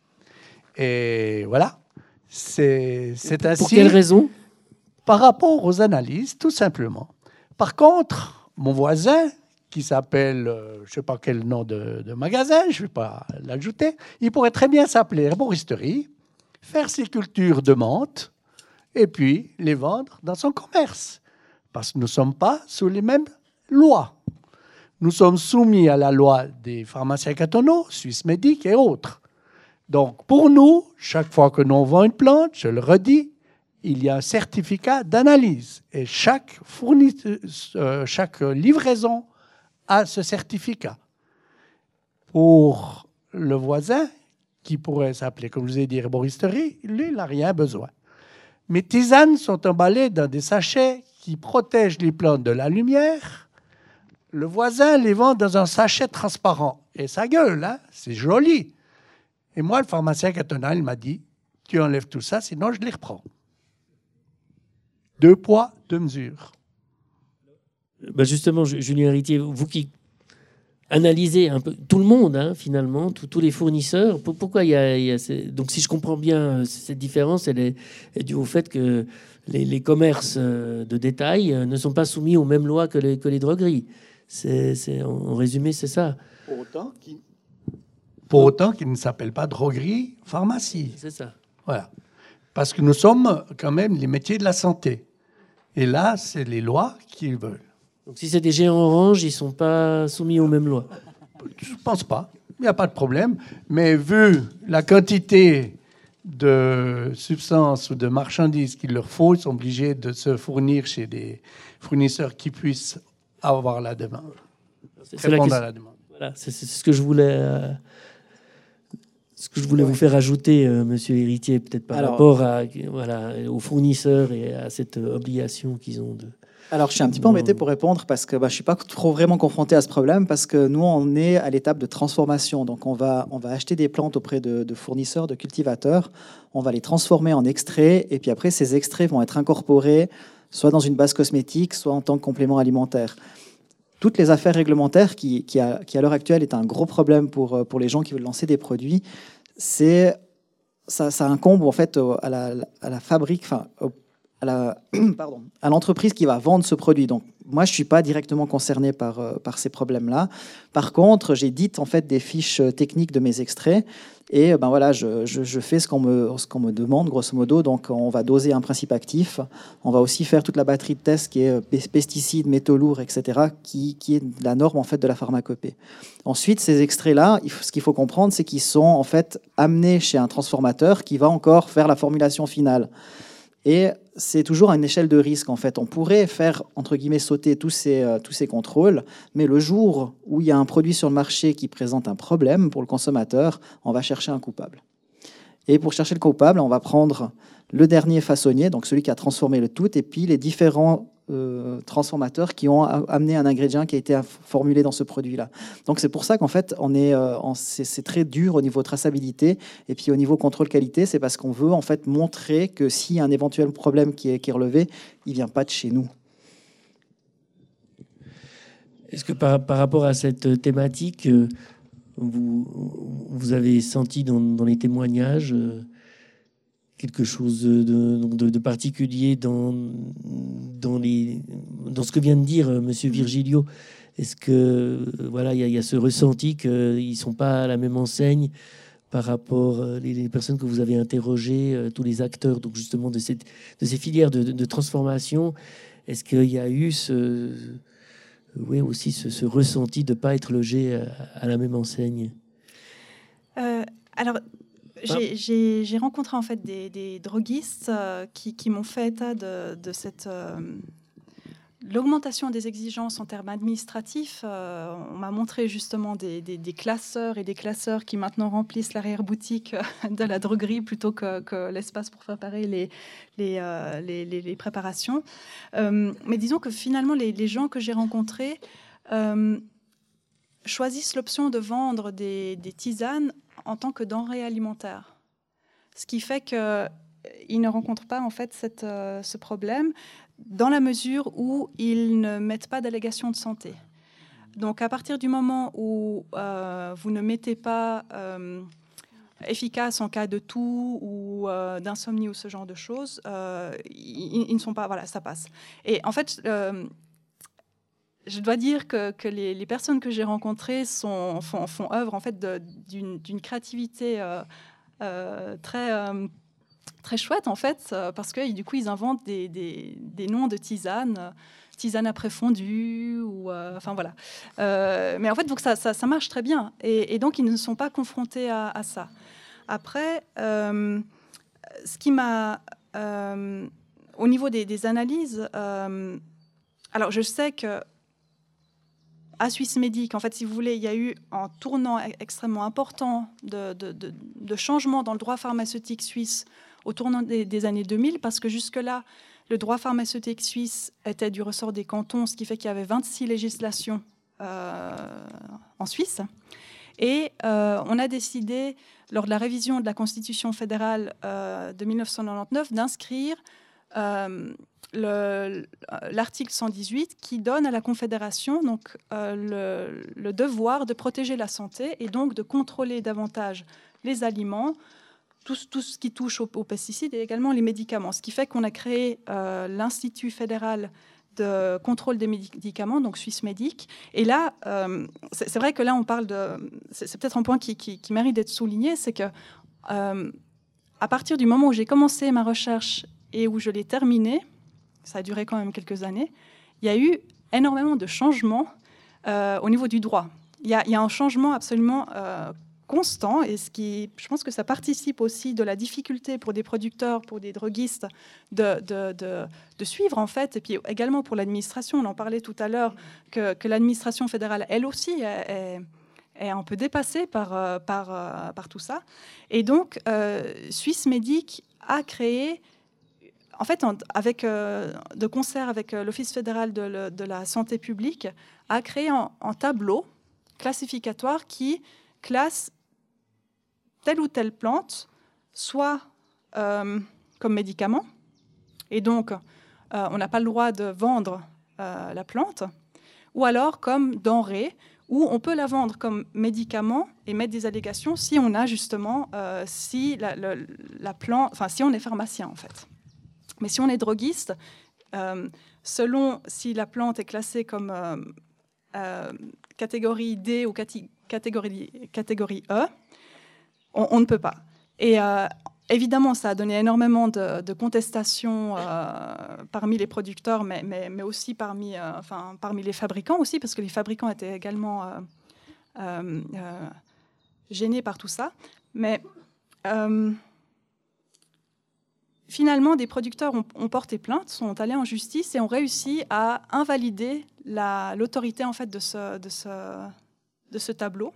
Et voilà, c'est, c'est ainsi. Pour quelle raison ? Par rapport aux analyses, tout simplement. Par contre, mon voisin, qui s'appelle, euh, je ne sais pas quel nom de, de magasin, je ne vais pas l'ajouter, il pourrait très bien s'appeler Herboristerie, faire ses cultures de menthe, et puis les vendre dans son commerce. Parce que nous ne sommes pas sous les mêmes lois. Nous sommes soumis à la loi des pharmaciens cantonaux, Swissmedic et autres. Donc, pour nous, chaque fois que l'on vend une plante, je le redis, il y a un certificat d'analyse. Et chaque, fournisseur, euh, chaque livraison a ce certificat. Pour le voisin, qui pourrait s'appeler, comme je vous ai dit, herboristerie, lui, il n'a rien besoin. Mes tisanes sont emballées dans des sachets qui protègent les plantes de la lumière. Le voisin les vend dans un sachet transparent. Et ça gueule, hein? C'est joli. Et moi, le pharmacien cantonal, il m'a dit, tu enlèves tout ça, sinon je les reprends. Deux poids, deux mesures. Ben justement, Julien Héritier, vous qui analysez un peu tout le monde, hein, finalement, tous, tous les fournisseurs, pourquoi il y a... Il y a ces... Donc si je comprends bien, cette différence, elle est, est due au fait que les, les commerces de détail ne sont pas soumis aux mêmes lois que les, que les drogueries. C'est, c'est, en résumé, c'est ça. Pour autant qu'il, Pour autant qu'il ne s'appelle pas droguerie, pharmacie. C'est ça. Voilà. Parce que nous sommes quand même les métiers de la santé. Et là, c'est les lois qu'ils veulent. Donc si c'est des géants orange, ils ne sont pas soumis aux mêmes lois. Je ne pense pas. Il n'y a pas de problème. Mais vu la quantité de substances ou de marchandises qu'il leur faut, ils sont obligés de se fournir chez des fournisseurs qui puissent avoir la demande. C'est, répondre c'est la à la demande. Voilà, c'est, c'est ce que je voulais, euh, ce que je voulais ouais. vous faire ajouter, euh, Monsieur Héritier, peut-être par alors, rapport à, voilà, aux fournisseurs et à cette obligation qu'ils ont de... Alors, je suis un petit peu embêté pour répondre parce que bah, je ne suis pas trop vraiment confronté à ce problème parce que nous, on est à l'étape de transformation. Donc, on va, on va acheter des plantes auprès de, de fournisseurs, de cultivateurs. On va les transformer en extraits et puis après, ces extraits vont être incorporés soit dans une base cosmétique, soit en tant que complément alimentaire. Toutes les affaires réglementaires qui, qui, à, qui, à l'heure actuelle, est un gros problème pour, pour les gens qui veulent lancer des produits, c'est, ça, ça incombe en fait à la, à la fabrique, enfin, à la, pardon, à l'entreprise qui va vendre ce produit. Donc, moi, je ne suis pas directement concerné par, euh, par ces problèmes-là. Par contre, j'édite en fait des fiches techniques de mes extraits et ben voilà, je, je, je fais ce qu'on me, ce qu'on me demande, grosso modo. Donc, on va doser un principe actif. On va aussi faire toute la batterie de tests qui est pesticides, métaux lourds, et cetera, qui, qui est la norme en fait de la pharmacopée. Ensuite, ces extraits-là, ce qu'il faut comprendre, c'est qu'ils sont en fait amenés chez un transformateur qui va encore faire la formulation finale. Et c'est toujours à une échelle de risque, en fait. On pourrait faire, entre guillemets, sauter tous ces, euh, tous ces contrôles, mais le jour où il y a un produit sur le marché qui présente un problème pour le consommateur, on va chercher un coupable. Et pour chercher le coupable, on va prendre le dernier façonnier, donc celui qui a transformé le tout, et puis les différents euh, transformateurs qui ont amené un ingrédient qui a été formulé dans ce produit-là. Donc c'est pour ça qu'en fait, on est, euh, on, c'est, c'est très dur au niveau traçabilité, et puis au niveau contrôle qualité, c'est parce qu'on veut en fait montrer que s'il y a un éventuel problème qui est, qui est relevé, il ne vient pas de chez nous. Est-ce que par, par rapport à cette thématique, euh, vous, vous avez senti dans, dans les témoignages euh, quelque chose de, de, de particulier dans, dans, les, dans ce que vient de dire M. Virgilio? Est-ce que voilà, il y, y a ce ressenti qu'ils ne sont pas à la même enseigne par rapport aux les, les personnes que vous avez interrogées, tous les acteurs donc justement de, cette, de ces filières de, de, de transformation? Est-ce qu'il y a eu ce, oui, aussi ce, ce ressenti de ne pas être logé à, à la même enseigne? euh, Alors, J'ai, j'ai, j'ai rencontré en fait des, des droguistes euh, qui, qui m'ont fait état de, de cette euh, l'augmentation des exigences en termes administratifs. Euh, on m'a montré justement des, des, des classeurs et des classeurs qui maintenant remplissent l'arrière-boutique de la droguerie plutôt que, que l'espace pour préparer les, les, euh, les, les, les préparations. Euh, mais disons que finalement, les, les gens que j'ai rencontrés euh, choisissent l'option de vendre des, des tisanes en tant que denrées alimentaires. Ce qui fait qu'ils ne rencontrent pas en fait cette, euh, ce problème dans la mesure où ils ne mettent pas d'allégation de santé. Donc à partir du moment où euh, vous ne mettez pas euh, efficace en cas de toux ou euh, d'insomnie ou ce genre de choses, euh, ils, ils ne sont pas... Voilà, ça passe. Et en fait... Euh, je dois dire que, que les, les personnes que j'ai rencontrées sont, font, font œuvre en fait de, d'une, d'une créativité euh, euh, très, euh, très chouette en fait, euh, parce que du coup ils inventent des, des, des noms de tisanes, euh, tisane après fondue, ou euh, enfin voilà. Euh, mais en fait donc ça, ça, ça marche très bien, et, et donc ils ne sont pas confrontés à, à ça. Après, euh, ce qui m'a euh, au niveau des, des analyses, euh, alors je sais que à Swissmedic, en fait, si vous voulez, il y a eu un tournant extrêmement important de, de, de, de changement dans le droit pharmaceutique suisse au tournant des, des années deux mille, parce que jusque-là, le droit pharmaceutique suisse était du ressort des cantons, ce qui fait qu'il y avait vingt-six législations euh, en Suisse. Et euh, on a décidé, lors de la révision de la Constitution fédérale euh, de mille neuf cent quatre-vingt-dix-neuf, d'inscrire euh, Le, l'article cent dix-huit qui donne à la Confédération donc, euh, le, le devoir de protéger la santé et donc de contrôler davantage les aliments, tout, tout ce qui touche aux, aux pesticides et également les médicaments. Ce qui fait qu'on a créé euh, l'Institut fédéral de contrôle des médicaments, donc Swissmedic. Et là, euh, c'est, c'est vrai que là, on parle de... C'est, c'est peut-être un point qui, qui, qui mérite d'être souligné, c'est que euh, à partir du moment où j'ai commencé ma recherche et où je l'ai terminée, ça a duré quand même quelques années, il y a eu énormément de changements euh, au niveau du droit. Il y a, il y a un changement absolument euh, constant, et ce qui, je pense que ça participe aussi de la difficulté pour des producteurs, pour des droguistes, de, de, de, de suivre en fait, et puis également pour l'administration. On en parlait tout à l'heure, que, que l'administration fédérale, elle aussi, est, est, est un peu dépassée par, par, par tout ça. Et donc, euh, Swissmedic a créé... En fait, avec, euh, de concert avec euh, l'Office fédéral de, le, de la santé publique, a créé un, un tableau classificatoire qui classe telle ou telle plante, soit euh, comme médicament, et donc euh, on n'a pas le droit de vendre euh, la plante, ou alors comme denrée, où on peut la vendre comme médicament et mettre des allégations si on a justement, euh, si la, la, la plante, enfin si on est pharmacien en fait. Mais si on est droguiste, euh, selon si la plante est classée comme euh, euh, catégorie D ou cati- catégorie, catégorie E, on, on ne peut pas. Et euh, évidemment, ça a donné énormément de, de contestations euh, parmi les producteurs, mais, mais, mais aussi parmi, euh, enfin, parmi les fabricants aussi, parce que les fabricants étaient également euh, euh, euh, gênés par tout ça. Mais euh, finalement, des producteurs ont, ont porté plainte, sont allés en justice et ont réussi à invalider la, l'autorité en fait, de, ce, de, ce, de ce tableau.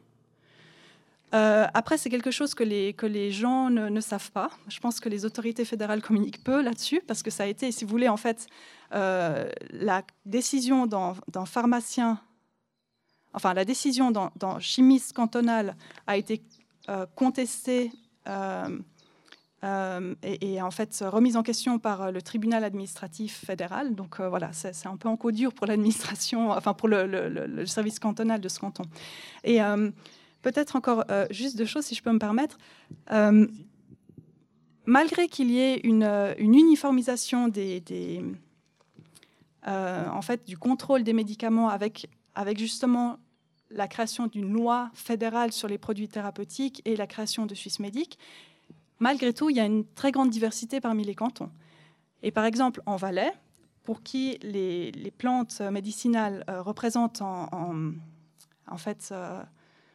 Euh, après, c'est quelque chose que les, que les gens ne, ne savent pas. Je pense que les autorités fédérales communiquent peu là-dessus, parce que ça a été, si vous voulez, en fait, euh, la décision dans, dans pharmacien, enfin, la décision dans, dans chimiste cantonale a été euh, contestée euh, euh, et, et en fait remise en question par le tribunal administratif fédéral. Donc euh, voilà, c'est, c'est un peu en coup dur pour l'administration, enfin pour le, le, le, le service cantonal de ce canton. Et euh, peut-être encore euh, juste deux choses, si je peux me permettre. Euh, malgré qu'il y ait une, une uniformisation des, des, euh, en fait, du contrôle des médicaments avec, avec justement la création d'une loi fédérale sur les produits thérapeutiques et la création de Swissmedic, malgré tout, il y a une très grande diversité parmi les cantons. Et par exemple, en Valais, pour qui les, les plantes médicinales euh, représentent en, en, en fait... Euh,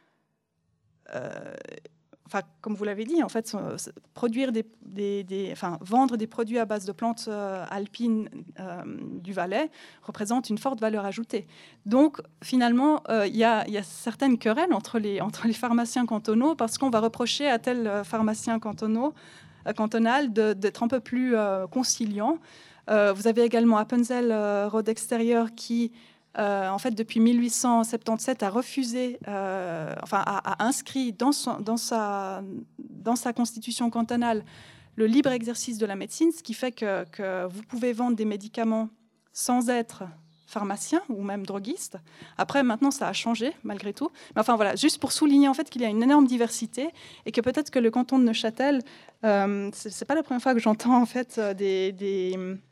Euh, enfin, comme vous l'avez dit, en fait, produire des, des, des, enfin, vendre des produits à base de plantes euh, alpines euh, du Valais représente une forte valeur ajoutée. Donc, finalement, il euh, y, y a certaines querelles entre les, entre les pharmaciens cantonaux parce qu'on va reprocher à tel pharmacien cantonaux, euh, cantonal de, d'être un peu plus euh, conciliant. Euh, vous avez également Appenzell euh, Rhodes Extérieur qui Euh, en fait, depuis mille huit cent soixante-dix-sept, a refusé, euh, enfin, a, a inscrit dans, son, dans, sa, dans sa constitution cantonale le libre exercice de la médecine, ce qui fait que, que vous pouvez vendre des médicaments sans être pharmacien ou même droguiste. Après, maintenant, ça a changé, malgré tout. Mais enfin, voilà, juste pour souligner en fait, qu'il y a une énorme diversité et que peut-être que le canton de Neuchâtel, euh, c'est, c'est pas la première fois que j'entends en fait des... des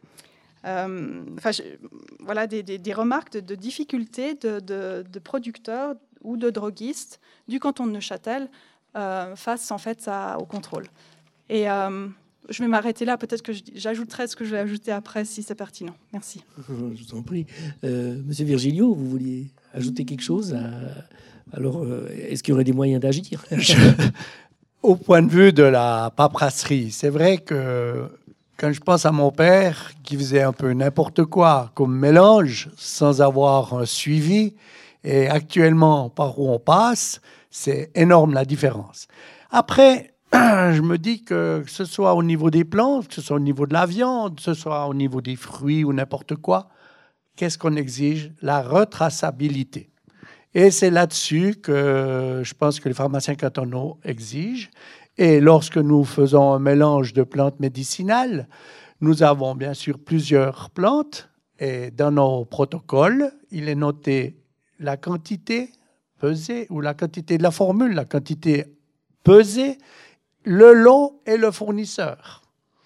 Euh, enfin, je, voilà, des, des, des remarques de, de difficultés de, de, de producteurs ou de droguistes du canton de Neuchâtel euh, face en fait à, au contrôle. Et euh, je vais m'arrêter là. Peut-être que je, j'ajouterai ce que je vais ajouter après si c'est pertinent. Merci. Je vous en prie. Euh, Monsieur Virgilio, vous vouliez ajouter quelque chose à... Alors, euh, est-ce qu'il y aurait des moyens d'agir? je, Au point de vue de la paperasserie, c'est vrai que quand je pense à mon père qui faisait un peu n'importe quoi comme mélange sans avoir un suivi, et actuellement par où on passe, c'est énorme la différence. Après, je me dis que, que ce soit au niveau des plantes, que ce soit au niveau de la viande, que ce soit au niveau des fruits ou n'importe quoi, qu'est-ce qu'on exige? La retraçabilité. Et c'est là-dessus que je pense que les pharmaciens cantonaux exigent. Et lorsque nous faisons un mélange de plantes médicinales, nous avons bien sûr plusieurs plantes. Et dans nos protocoles, il est noté la quantité pesée ou la quantité de la formule, la quantité pesée, le lot et le fournisseur.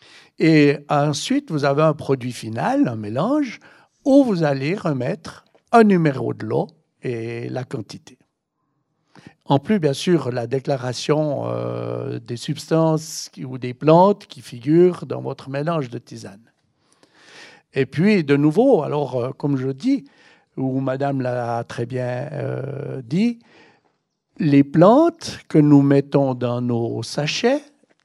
Et ensuite, vous avez un produit final, un mélange, où vous allez remettre un numéro de lot et la quantité. En plus, bien sûr, la déclaration euh, des substances qui, ou des plantes qui figurent dans votre mélange de tisane. Et puis, de nouveau, alors, euh, comme je dis, ou Madame l'a très bien euh, dit, les plantes que nous mettons dans nos sachets,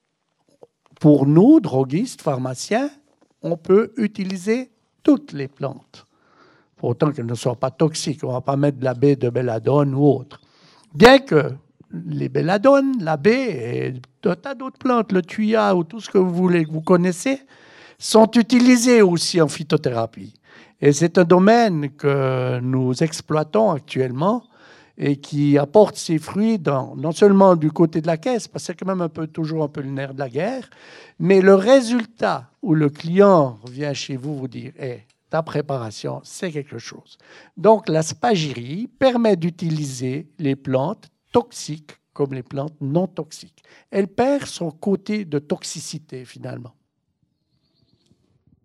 pour nous, droguistes, pharmaciens, on peut utiliser toutes les plantes, pour autant qu'elles ne soient pas toxiques. On ne va pas mettre de la baie de belladone ou autre. Bien que les belladones, la baie et un tas d'autres plantes, le thuya ou tout ce que vous voulez, que vous connaissez, sont utilisées aussi en phytothérapie. Et c'est un domaine que nous exploitons actuellement et qui apporte ses fruits dans, non seulement du côté de la caisse, parce que c'est quand même un peu, toujours un peu le nerf de la guerre, mais le résultat où le client vient chez vous vous dire hey, « ta préparation, c'est quelque chose ». Donc la spagyrie permet d'utiliser les plantes toxiques comme les plantes non toxiques. Elle perd son côté de toxicité finalement.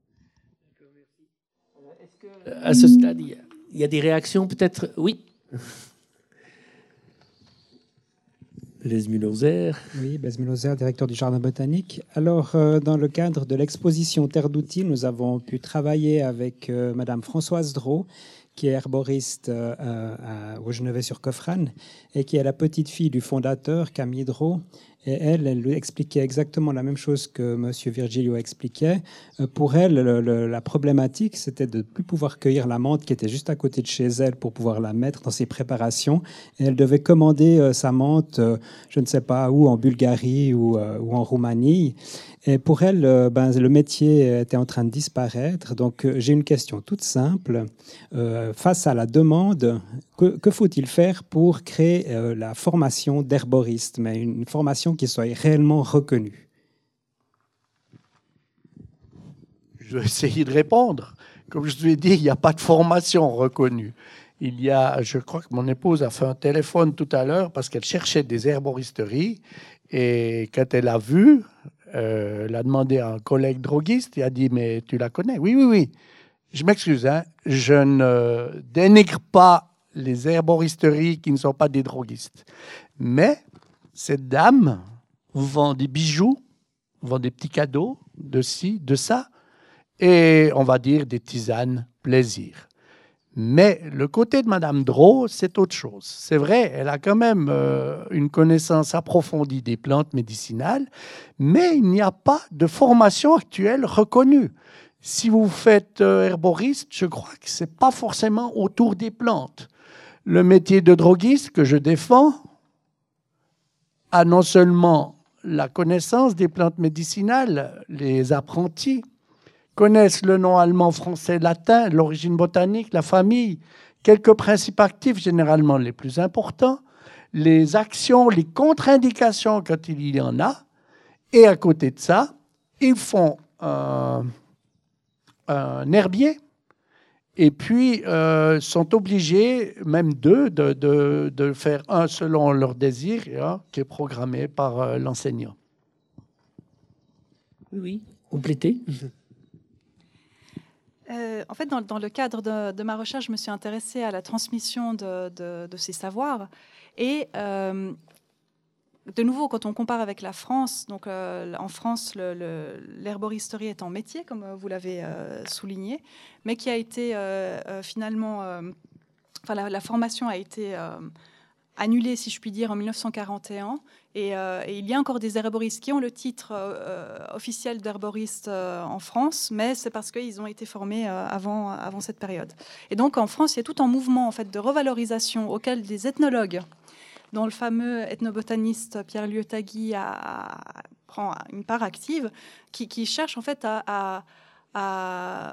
Est-ce que, à ce stade, il y a des réactions peut-être? Oui. Les Mulhoser. Oui, Blaise Mulhoser, directeur du Jardin botanique. Alors, euh, dans le cadre de l'exposition Terre d'outils, nous avons pu travailler avec euh, Madame Françoise Drault, qui est herboriste euh, à, au Genevet-sur-Coffrane et qui est la petite fille du fondateur, Camille Drault. Et elle, elle lui expliquait exactement la même chose que Monsieur Virgilio expliquait. Euh, pour elle, le, le, la problématique, c'était de ne plus pouvoir cueillir la menthe qui était juste à côté de chez elle pour pouvoir la mettre dans ses préparations. Et elle devait commander euh, sa menthe, euh, je ne sais pas où, en Bulgarie ou, euh, ou en Roumanie. Et pour elle, euh, ben, le métier était en train de disparaître. Donc, euh, j'ai une question toute simple. Euh, face à la demande, que, que faut-il faire pour créer euh, la formation d'herboriste, mais une formation qui soit réellement reconnue? Je vais essayer de répondre. Comme je vous ai dit, il n'y a pas de formation reconnue. Il y a, je crois que mon épouse a fait un téléphone tout à l'heure parce qu'elle cherchait des herboristeries. Et quand elle a vu, euh, elle a demandé à un collègue droguiste, il a dit, mais tu la connais? Oui, oui, oui. Je m'excuse, hein, je ne dénigre pas les herboristeries qui ne sont pas des droguistes. Mais cette dame vend des bijoux, vend des petits cadeaux, de ci, de ça, et on va dire des tisanes plaisir. Mais le côté de Madame Drault, c'est autre chose. C'est vrai, elle a quand même euh, une connaissance approfondie des plantes médicinales, mais il n'y a pas de formation actuelle reconnue. Si vous faites euh, herboriste, je crois que ce n'est pas forcément autour des plantes. Le métier de droguiste que je défends a non seulement la connaissance des plantes médicinales, les apprentis connaissent le nom allemand, français, latin, l'origine botanique, la famille, quelques principes actifs généralement les plus importants, les actions, les contre-indications quand il y en a, et à côté de ça, ils font un, un herbier et puis euh, sont obligés, même deux, de, de, de faire un selon leur désir et un qui est programmé par euh, l'enseignant. Oui, complétez. Euh, en fait, dans, dans le cadre de, de ma recherche, je me suis intéressée à la transmission de, de, de ces savoirs. Et euh, de nouveau, quand on compare avec la France, donc euh, en France, le, le, l'herboristerie est en métier, comme vous l'avez euh, souligné, mais qui a été euh, euh, finalement, euh, enfin la, la formation a été euh, annulée, si je puis dire, en mille neuf cent quarante et un. Et, euh, et il y a encore des herboristes qui ont le titre euh, officiel d'herboriste euh, en France, mais c'est parce qu'ils ont été formés euh, avant, avant cette période. Et donc en France, il y a tout un mouvement en fait, de revalorisation auquel des ethnologues, dont le fameux ethnobotaniste Pierre Lieu-Tagui a, a, prend une part active, qui, qui cherche en fait à, à, à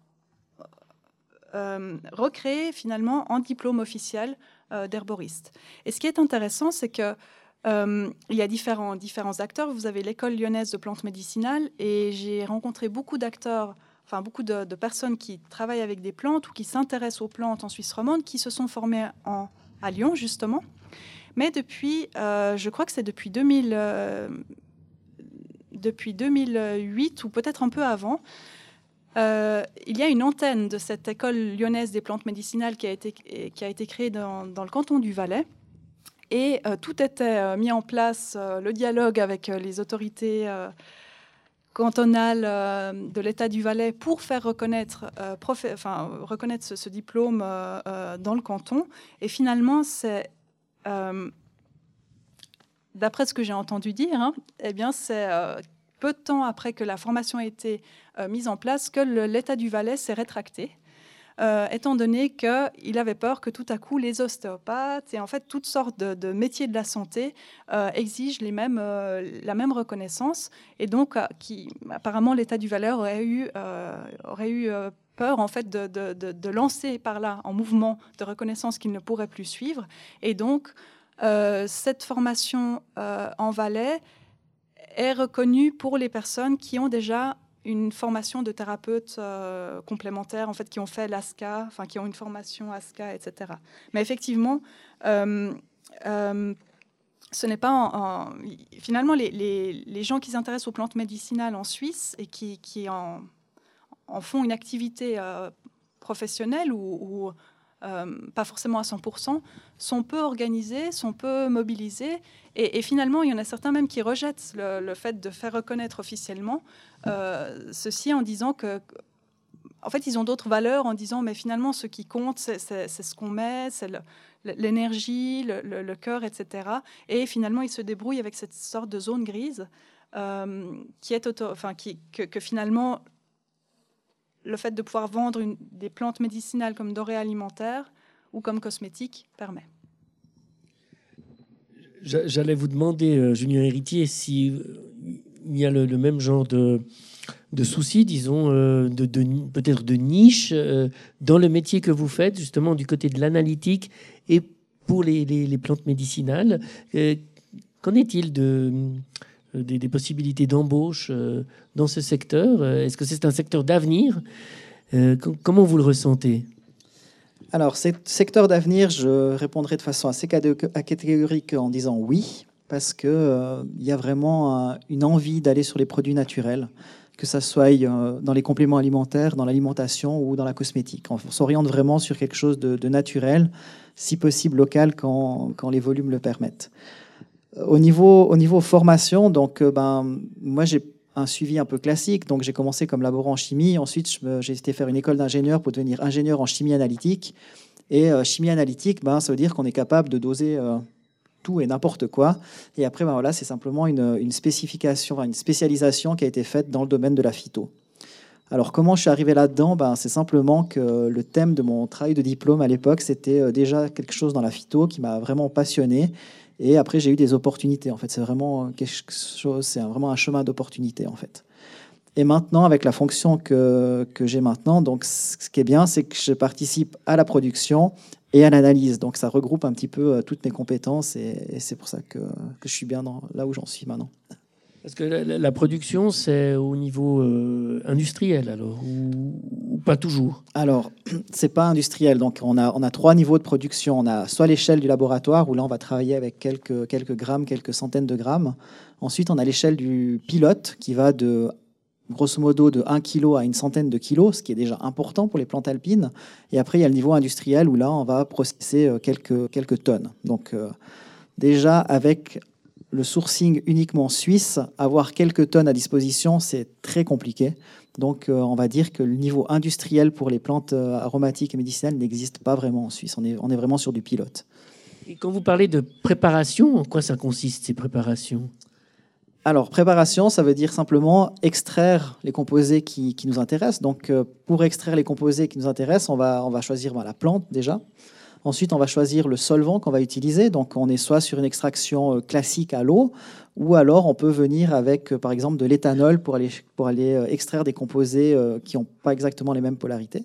euh, recréer finalement un diplôme officiel euh, d'herboriste. Et ce qui est intéressant, c'est que Euh, il y a différents, différents acteurs. Vous avez l'école lyonnaise de plantes médicinales et j'ai rencontré beaucoup d'acteurs, enfin beaucoup de, de personnes qui travaillent avec des plantes ou qui s'intéressent aux plantes en Suisse romande, qui se sont formées en, à Lyon justement. Mais depuis, euh, je crois que c'est depuis deux mille, euh, depuis deux mille huit ou peut-être un peu avant, euh, il y a une antenne de cette école lyonnaise des plantes médicinales qui a été, qui a été créée dans, dans le canton du Valais. Et euh, tout était euh, mis en place, euh, le dialogue avec euh, les autorités euh, cantonales euh, de l'État du Valais pour faire reconnaître, euh, profé- enfin, reconnaître ce, ce diplôme euh, euh, dans le canton. Et finalement, c'est, euh, d'après ce que j'ai entendu dire, hein, eh bien, c'est euh, peu de temps après que la formation a été euh, mise en place que le, l'État du Valais s'est rétracté. Euh, étant donné qu'il avait peur que tout à coup les ostéopathes et en fait toutes sortes de, de métiers de la santé euh, exigent les mêmes, euh, la même reconnaissance et donc euh, qui, apparemment l'État du Valais aurait eu, euh, aurait eu euh, peur en fait de, de, de, de lancer par là un mouvement de reconnaissance qu'il ne pourrait plus suivre et donc euh, cette formation euh, en Valais est reconnue pour les personnes qui ont déjà une formation de thérapeutes euh, complémentaires, en fait, qui ont fait l'A S C A, enfin, qui ont une formation A S C A, et cetera. Mais effectivement, euh, euh, ce n'est pas... En, en, finalement, les, les, les gens qui s'intéressent aux plantes médicinales en Suisse et qui, qui en, en font une activité euh, professionnelle ou, ou euh, pas forcément à cent pour cent, sont peu organisés, sont peu mobilisés. Et, et finalement, il y en a certains même qui rejettent le, le fait de faire reconnaître officiellement euh, ceci en disant que... En fait, ils ont d'autres valeurs en disant, mais finalement, ce qui compte, c'est, c'est, c'est ce qu'on met, c'est le, l'énergie, le, le, le cœur, et cetera. Et finalement, ils se débrouillent avec cette sorte de zone grise euh, qui est auto, enfin, qui, que, que finalement, le fait de pouvoir vendre une, des plantes médicinales comme denrées alimentaires ou comme cosmétiques permet. J'allais vous demander, euh, Julien Héritier, s'il euh, y a le, le même genre de... de soucis, disons, euh, de, de, peut-être de niche euh, dans le métier que vous faites, justement du côté de l'analytique et pour les, les, les plantes médicinales. Euh, qu'en est-il de, euh, des, des possibilités d'embauche euh, dans ce secteur? Est-ce que c'est un secteur d'avenir? euh, Comment vous le ressentez? Alors, secteur d'avenir, je répondrai de façon assez catégorique en disant oui, parce qu'il euh, y a vraiment euh, une envie d'aller sur les produits naturels, que ça soit dans les compléments alimentaires, dans l'alimentation ou dans la cosmétique. On s'oriente vraiment sur quelque chose de, de naturel, si possible local quand, quand les volumes le permettent. Au niveau, au niveau formation, donc, ben, moi j'ai un suivi un peu classique, donc j'ai commencé comme laborant en chimie, ensuite j'ai été faire une école d'ingénieur pour devenir ingénieur en chimie analytique. Et euh, chimie analytique, ben, ça veut dire qu'on est capable de doser... Euh, tout et n'importe quoi. Et après, ben voilà, c'est simplement une, une spécification, une spécialisation qui a été faite dans le domaine de la phyto. Alors, comment je suis arrivé là-dedans? Ben, c'est simplement que le thème de mon travail de diplôme à l'époque, c'était déjà quelque chose dans la phyto qui m'a vraiment passionné. Et après, j'ai eu des opportunités. En fait, c'est vraiment quelque chose, c'est vraiment un chemin d'opportunité, en fait. Et maintenant, avec la fonction que, que j'ai maintenant, donc, ce qui est bien, c'est que je participe à la production et à l'analyse. Donc, ça regroupe un petit peu euh, toutes mes compétences et, et c'est pour ça que, que je suis bien dans, là où j'en suis maintenant. Parce que la, la production, c'est au niveau euh, industriel, alors, ou, ou pas toujours? Alors, c'est pas industriel. Donc, on a, on a trois niveaux de production. On a soit l'échelle du laboratoire, où là, on va travailler avec quelques, quelques grammes, quelques centaines de grammes. Ensuite, on a l'échelle du pilote, qui va de... grosso modo de un kilo à une centaine de kilos, ce qui est déjà important pour les plantes alpines. Et après, il y a le niveau industriel où là, on va processer quelques, quelques tonnes. Donc euh, déjà, avec le sourcing uniquement suisse, avoir quelques tonnes à disposition, c'est très compliqué. Donc euh, on va dire que le niveau industriel pour les plantes aromatiques et médicinales n'existe pas vraiment en Suisse. On est, on est vraiment sur du pilote. Et quand vous parlez de préparation, en quoi ça consiste, ces préparations ? Alors, préparation, ça veut dire simplement extraire les composés qui, qui nous intéressent. Donc, euh, pour extraire les composés qui nous intéressent, on va, on va choisir ben, la plante déjà. Ensuite, on va choisir le solvant qu'on va utiliser. Donc, on est soit sur une extraction euh, classique à l'eau, ou alors on peut venir avec, euh, par exemple, de l'éthanol pour aller, pour aller euh, extraire des composés euh, qui n'ont pas exactement les mêmes polarités.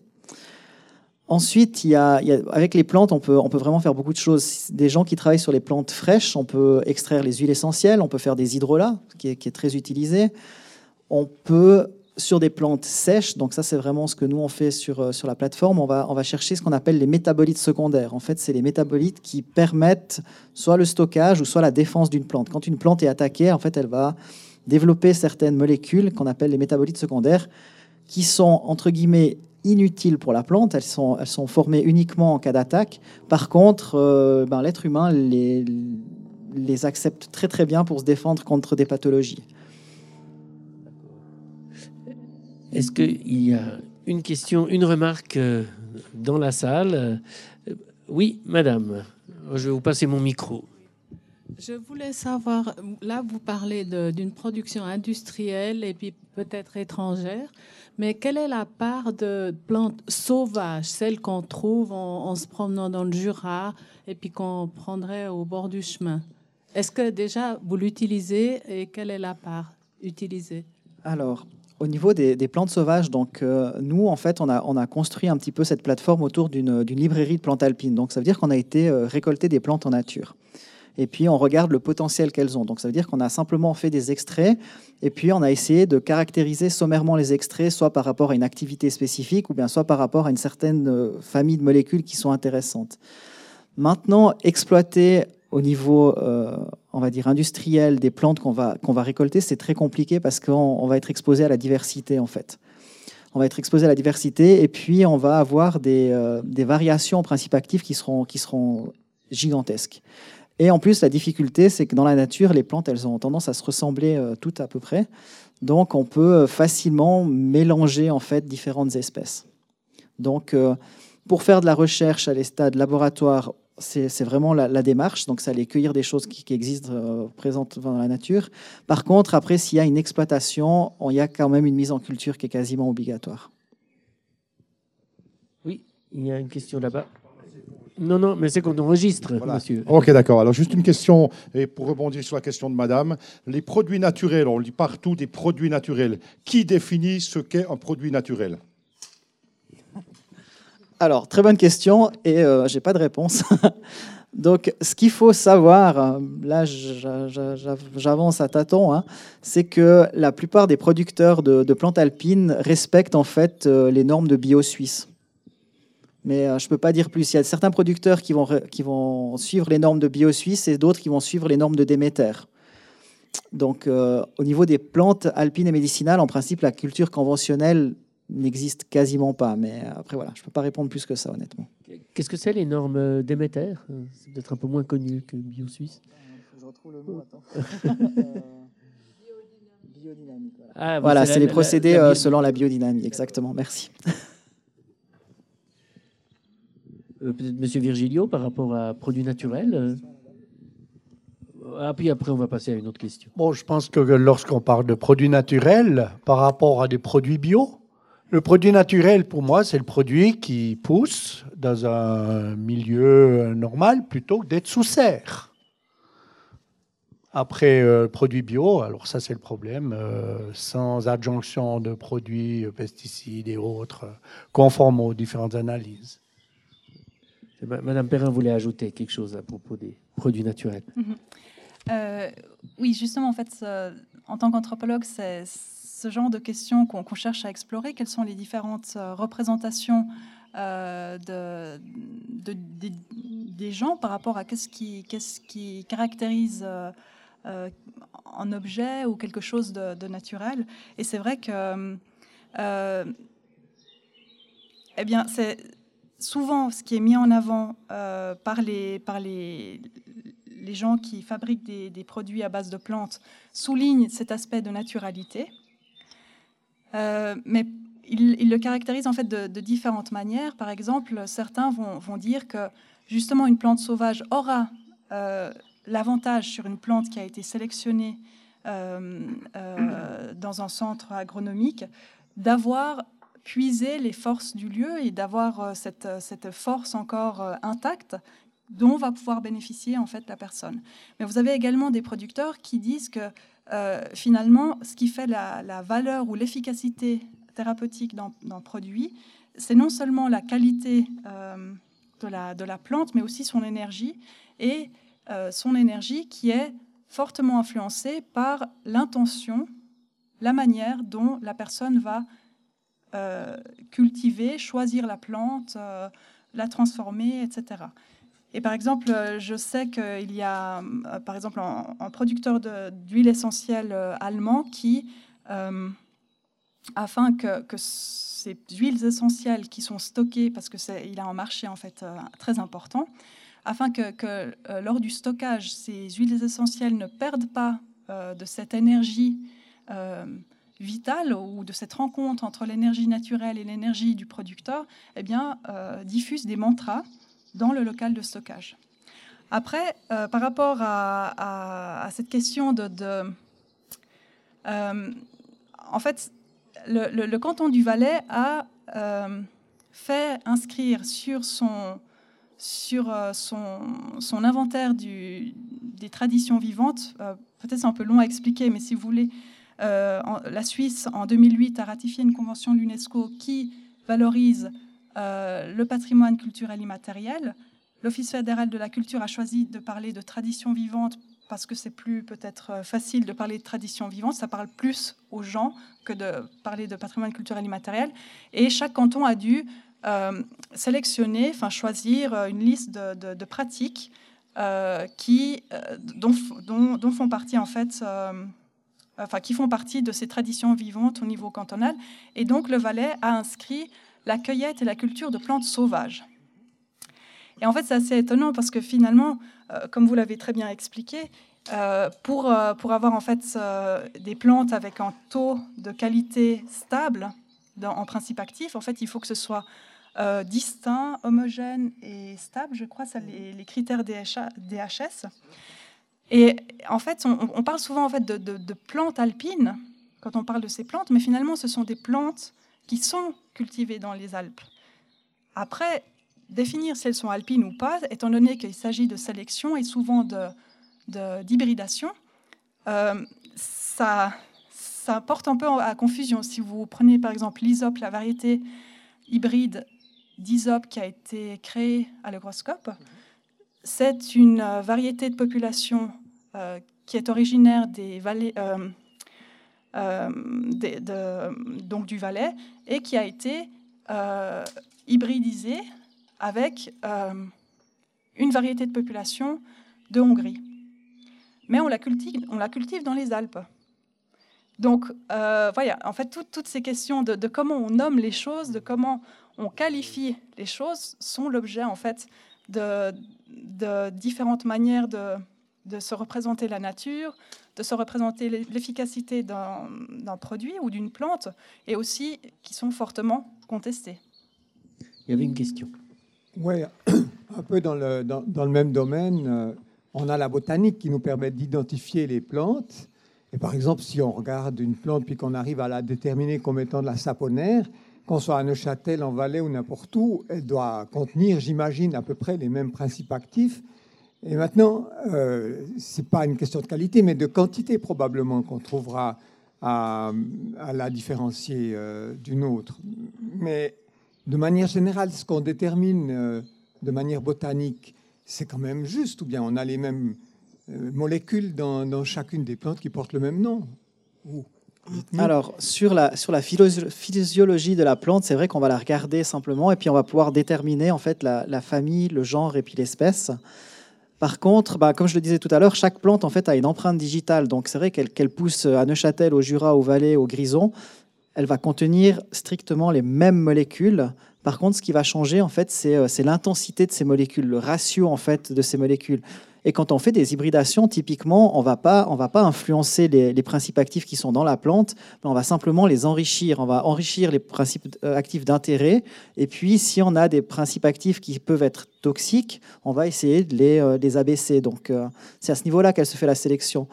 Ensuite, il y a, il y a, avec les plantes, on peut, on peut vraiment faire beaucoup de choses. Des gens qui travaillent sur les plantes fraîches, on peut extraire les huiles essentielles, on peut faire des hydrolats, qui est, qui est très utilisé. On peut, sur des plantes sèches, donc ça c'est vraiment ce que nous on fait sur, sur la plateforme, on va, on va chercher ce qu'on appelle les métabolites secondaires. En fait, c'est les métabolites qui permettent soit le stockage ou soit la défense d'une plante. Quand une plante est attaquée, en fait, elle va développer certaines molécules qu'on appelle les métabolites secondaires, qui sont, entre guillemets, inutiles pour la plante, elles sont, elles sont formées uniquement en cas d'attaque. Par contre, euh, ben, l'être humain les, les accepte très très bien pour se défendre contre des pathologies. Est-ce qu'il y a une question, une remarque dans la salle? Oui, madame, je vais vous passer mon micro. Je voulais savoir, là vous parlez de, d'une production industrielle et puis peut-être étrangère, mais quelle est la part de plantes sauvages, celles qu'on trouve en, en se promenant dans le Jura et puis qu'on prendrait au bord du chemin? Est-ce que déjà vous l'utilisez et quelle est la part utilisée? Alors, au niveau des, des plantes sauvages, donc euh, nous en fait on a, on a construit un petit peu cette plateforme autour d'une, d'une librairie de plantes alpines. Donc ça veut dire qu'on a été euh, récolter des plantes en nature. Et puis, on regarde le potentiel qu'elles ont. Donc, ça veut dire qu'on a simplement fait des extraits et puis on a essayé de caractériser sommairement les extraits, soit par rapport à une activité spécifique ou bien soit par rapport à une certaine famille de molécules qui sont intéressantes. Maintenant, exploiter au niveau, euh, on va dire, industriel des plantes qu'on va, qu'on va récolter, c'est très compliqué parce qu'on on va être exposé à la diversité, en fait. on va être exposé à la diversité, et puis on va avoir des, euh, des variations en principe actif qui seront, qui seront gigantesques. Et en plus, la difficulté, c'est que dans la nature, les plantes, elles ont tendance à se ressembler euh, toutes à peu près. Donc, on peut facilement mélanger en fait différentes espèces. Donc, euh, pour faire de la recherche à les stades laboratoire, c'est, c'est vraiment la, la démarche. Donc, c'est aller cueillir des choses qui, qui existent euh, présentes dans la nature. Par contre, après, s'il y a une exploitation, il y a quand même une mise en culture qui est quasiment obligatoire. Oui, il y a une question là-bas. Non, non, mais c'est qu'on enregistre, voilà. Monsieur. Ok, d'accord. Alors, juste une question, et pour rebondir sur la question de madame. Les produits naturels, on lit partout des produits naturels. Qui définit ce qu'est un produit naturel? Alors, très bonne question, et euh, je n'ai pas de réponse. Donc, ce qu'il faut savoir, là, j'avance à tâtons, hein, c'est que la plupart des producteurs de, de plantes alpines respectent en fait euh, les normes de bio suisse. Mais euh, je ne peux pas dire plus. Il y a certains producteurs qui vont, qui vont suivre les normes de bio suisse et d'autres qui vont suivre les normes de Déméter. Donc, euh, au niveau des plantes alpines et médicinales, en principe, la culture conventionnelle n'existe quasiment pas. Mais après, voilà, je ne peux pas répondre plus que ça, honnêtement. Qu'est-ce que c'est les normes Déméter? C'est peut-être un peu moins connu que bio suisse. Je retrouve le mot, attends. Biodynamique. Voilà, ah, voilà c'est, c'est la, les procédés la, la, la bio... selon la biodynamie, exactement. Merci. Euh, peut-être Monsieur Virgilio par rapport à produits naturels. Ah, puis après, on va passer à une autre question. Bon, je pense que lorsqu'on parle de produits naturels par rapport à des produits bio, le produit naturel, pour moi, c'est le produit qui pousse dans un milieu normal plutôt que d'être sous serre. Après, euh, produit bio, alors ça, c'est le problème, euh, sans adjonction de produits, euh, pesticides et autres, euh, conformes aux différentes analyses. Madame Perrin voulait ajouter quelque chose à propos des produits naturels. Mmh. Euh, oui, justement, en fait, euh, en tant qu'anthropologue, c'est ce genre de questions qu'on, qu'on cherche à explorer. Quelles sont les différentes euh, représentations euh, de, de, de, des gens par rapport à qu'est-ce qui, qu'est-ce qui caractérise euh, euh, un objet ou quelque chose de, de naturel. Et c'est vrai que, euh, eh bien, c'est souvent, ce qui est mis en avant euh, par, les, par les, les gens qui fabriquent des, des produits à base de plantes souligne cet aspect de naturalité, euh, mais ils, ils le caractérisent en fait de, de différentes manières. Par exemple, certains vont, vont dire que justement une plante sauvage aura euh, l'avantage sur une plante qui a été sélectionnée euh, euh, dans un centre agronomique d'avoir puiser les forces du lieu et d'avoir cette, cette force encore intacte dont va pouvoir bénéficier en fait la personne. Mais vous avez également des producteurs qui disent que euh, finalement, ce qui fait la, la valeur ou l'efficacité thérapeutique d'un, d'un produit, c'est non seulement la qualité euh, de, la, de la plante, mais aussi son énergie, et euh, son énergie qui est fortement influencée par l'intention, la manière dont la personne va Euh, cultiver, choisir la plante, euh, la transformer, et cetera. Et par exemple, je sais qu'il y a, euh, par exemple, un, un producteur de, d'huile essentielle euh, allemand qui, euh, afin que, que ces huiles essentielles qui sont stockées, parce que c'est, il a un marché en fait euh, très important, afin que, que euh, lors du stockage, ces huiles essentielles ne perdent pas euh, de cette énergie euh, vitale ou de cette rencontre entre l'énergie naturelle et l'énergie du producteur, eh bien, euh, diffuse des mantras dans le local de stockage. Après, euh, par rapport à, à, à cette question de... de euh, en fait, le, le, le canton du Valais a euh, fait inscrire sur son, sur son, son inventaire du, des traditions vivantes, euh, peut-être c'est un peu long à expliquer, mais si vous voulez... Euh, en, la Suisse, en deux mille huit, a ratifié une convention de l'UNESCO qui valorise euh, le patrimoine culturel immatériel. L'Office fédéral de la culture a choisi de parler de tradition vivante parce que c'est plus peut-être facile de parler de tradition vivante. Ça parle plus aux gens que de parler de patrimoine culturel immatériel. Et chaque canton a dû euh, sélectionner, enfin choisir une liste de, de, de pratiques euh, qui, euh, dont, dont, dont font partie en fait... Euh, enfin qui font partie de ces traditions vivantes au niveau cantonal. Et donc le Valais a inscrit la cueillette et la culture de plantes sauvages. Et en fait, c'est assez étonnant parce que finalement, euh, comme vous l'avez très bien expliqué, euh, pour, euh, pour avoir en fait euh, des plantes avec un taux de qualité stable dans, en principe actif, en fait, il faut que ce soit euh, distinct, homogène et stable. Je crois que c'est les, les critères D H S. Et en fait, on, on parle souvent en fait de, de, de plantes alpines quand on parle de ces plantes, mais finalement, ce sont des plantes qui sont cultivées dans les Alpes. Après, définir si elles sont alpines ou pas, étant donné qu'il s'agit de sélection et souvent de, de, d'hybridation, euh, ça, ça porte un peu à confusion. Si vous prenez par exemple l'hysope, la variété hybride d'hysope qui a été créée à l'Euroscope, c'est une variété de population euh, qui est originaire des vallées, euh, euh, de, de, donc du Valais, et qui a été euh, hybridisée avec euh, une variété de population de Hongrie. Mais on la cultive, on la cultive dans les Alpes. Donc, euh, voilà, en fait, tout, toutes ces questions de, de comment on nomme les choses, de comment on qualifie les choses, sont l'objet, en fait, de, de différentes manières de, de se représenter la nature, de se représenter l'efficacité d'un, d'un produit ou d'une plante, et aussi qui sont fortement contestées. Il y avait une question. Oui, un peu dans le, dans, dans le même domaine, euh, on a la botanique qui nous permet d'identifier les plantes. Et par exemple, si on regarde une plante puis qu'on arrive à la déterminer comme étant de la saponaire, qu'on soit à Neuchâtel, en Valais ou n'importe où, elle doit contenir, j'imagine, à peu près les mêmes principes actifs. Et maintenant, euh, ce n'est pas une question de qualité, mais de quantité probablement qu'on trouvera à, à la différencier euh, d'une autre. Mais de manière générale, ce qu'on détermine euh, de manière botanique, c'est quand même juste, ou bien on a les mêmes euh, molécules dans, dans chacune des plantes qui portent le même nom. Ou, Alors, sur la, sur la physiologie de la plante, c'est vrai qu'on va la regarder simplement et puis on va pouvoir déterminer en fait la, la famille, le genre et puis l'espèce. Par contre, bah, comme je le disais tout à l'heure, chaque plante en fait a une empreinte digitale. Donc c'est vrai qu'elle, qu'elle pousse à Neuchâtel, au Jura, au Valais, au Grison, elle va contenir strictement les mêmes molécules. Par contre, ce qui va changer en fait, c'est, c'est l'intensité de ces molécules, le ratio en fait de ces molécules. Et quand on fait des hybridations, typiquement, on va pas, on va pas influencer les, les principes actifs qui sont dans la plante, mais on va simplement les enrichir. On va enrichir les principes actifs d'intérêt. Et puis, si on a des principes actifs qui peuvent être toxiques, on va essayer de les, euh, les abaisser. Donc, euh, c'est à ce niveau-là qu'elle se fait la sélection.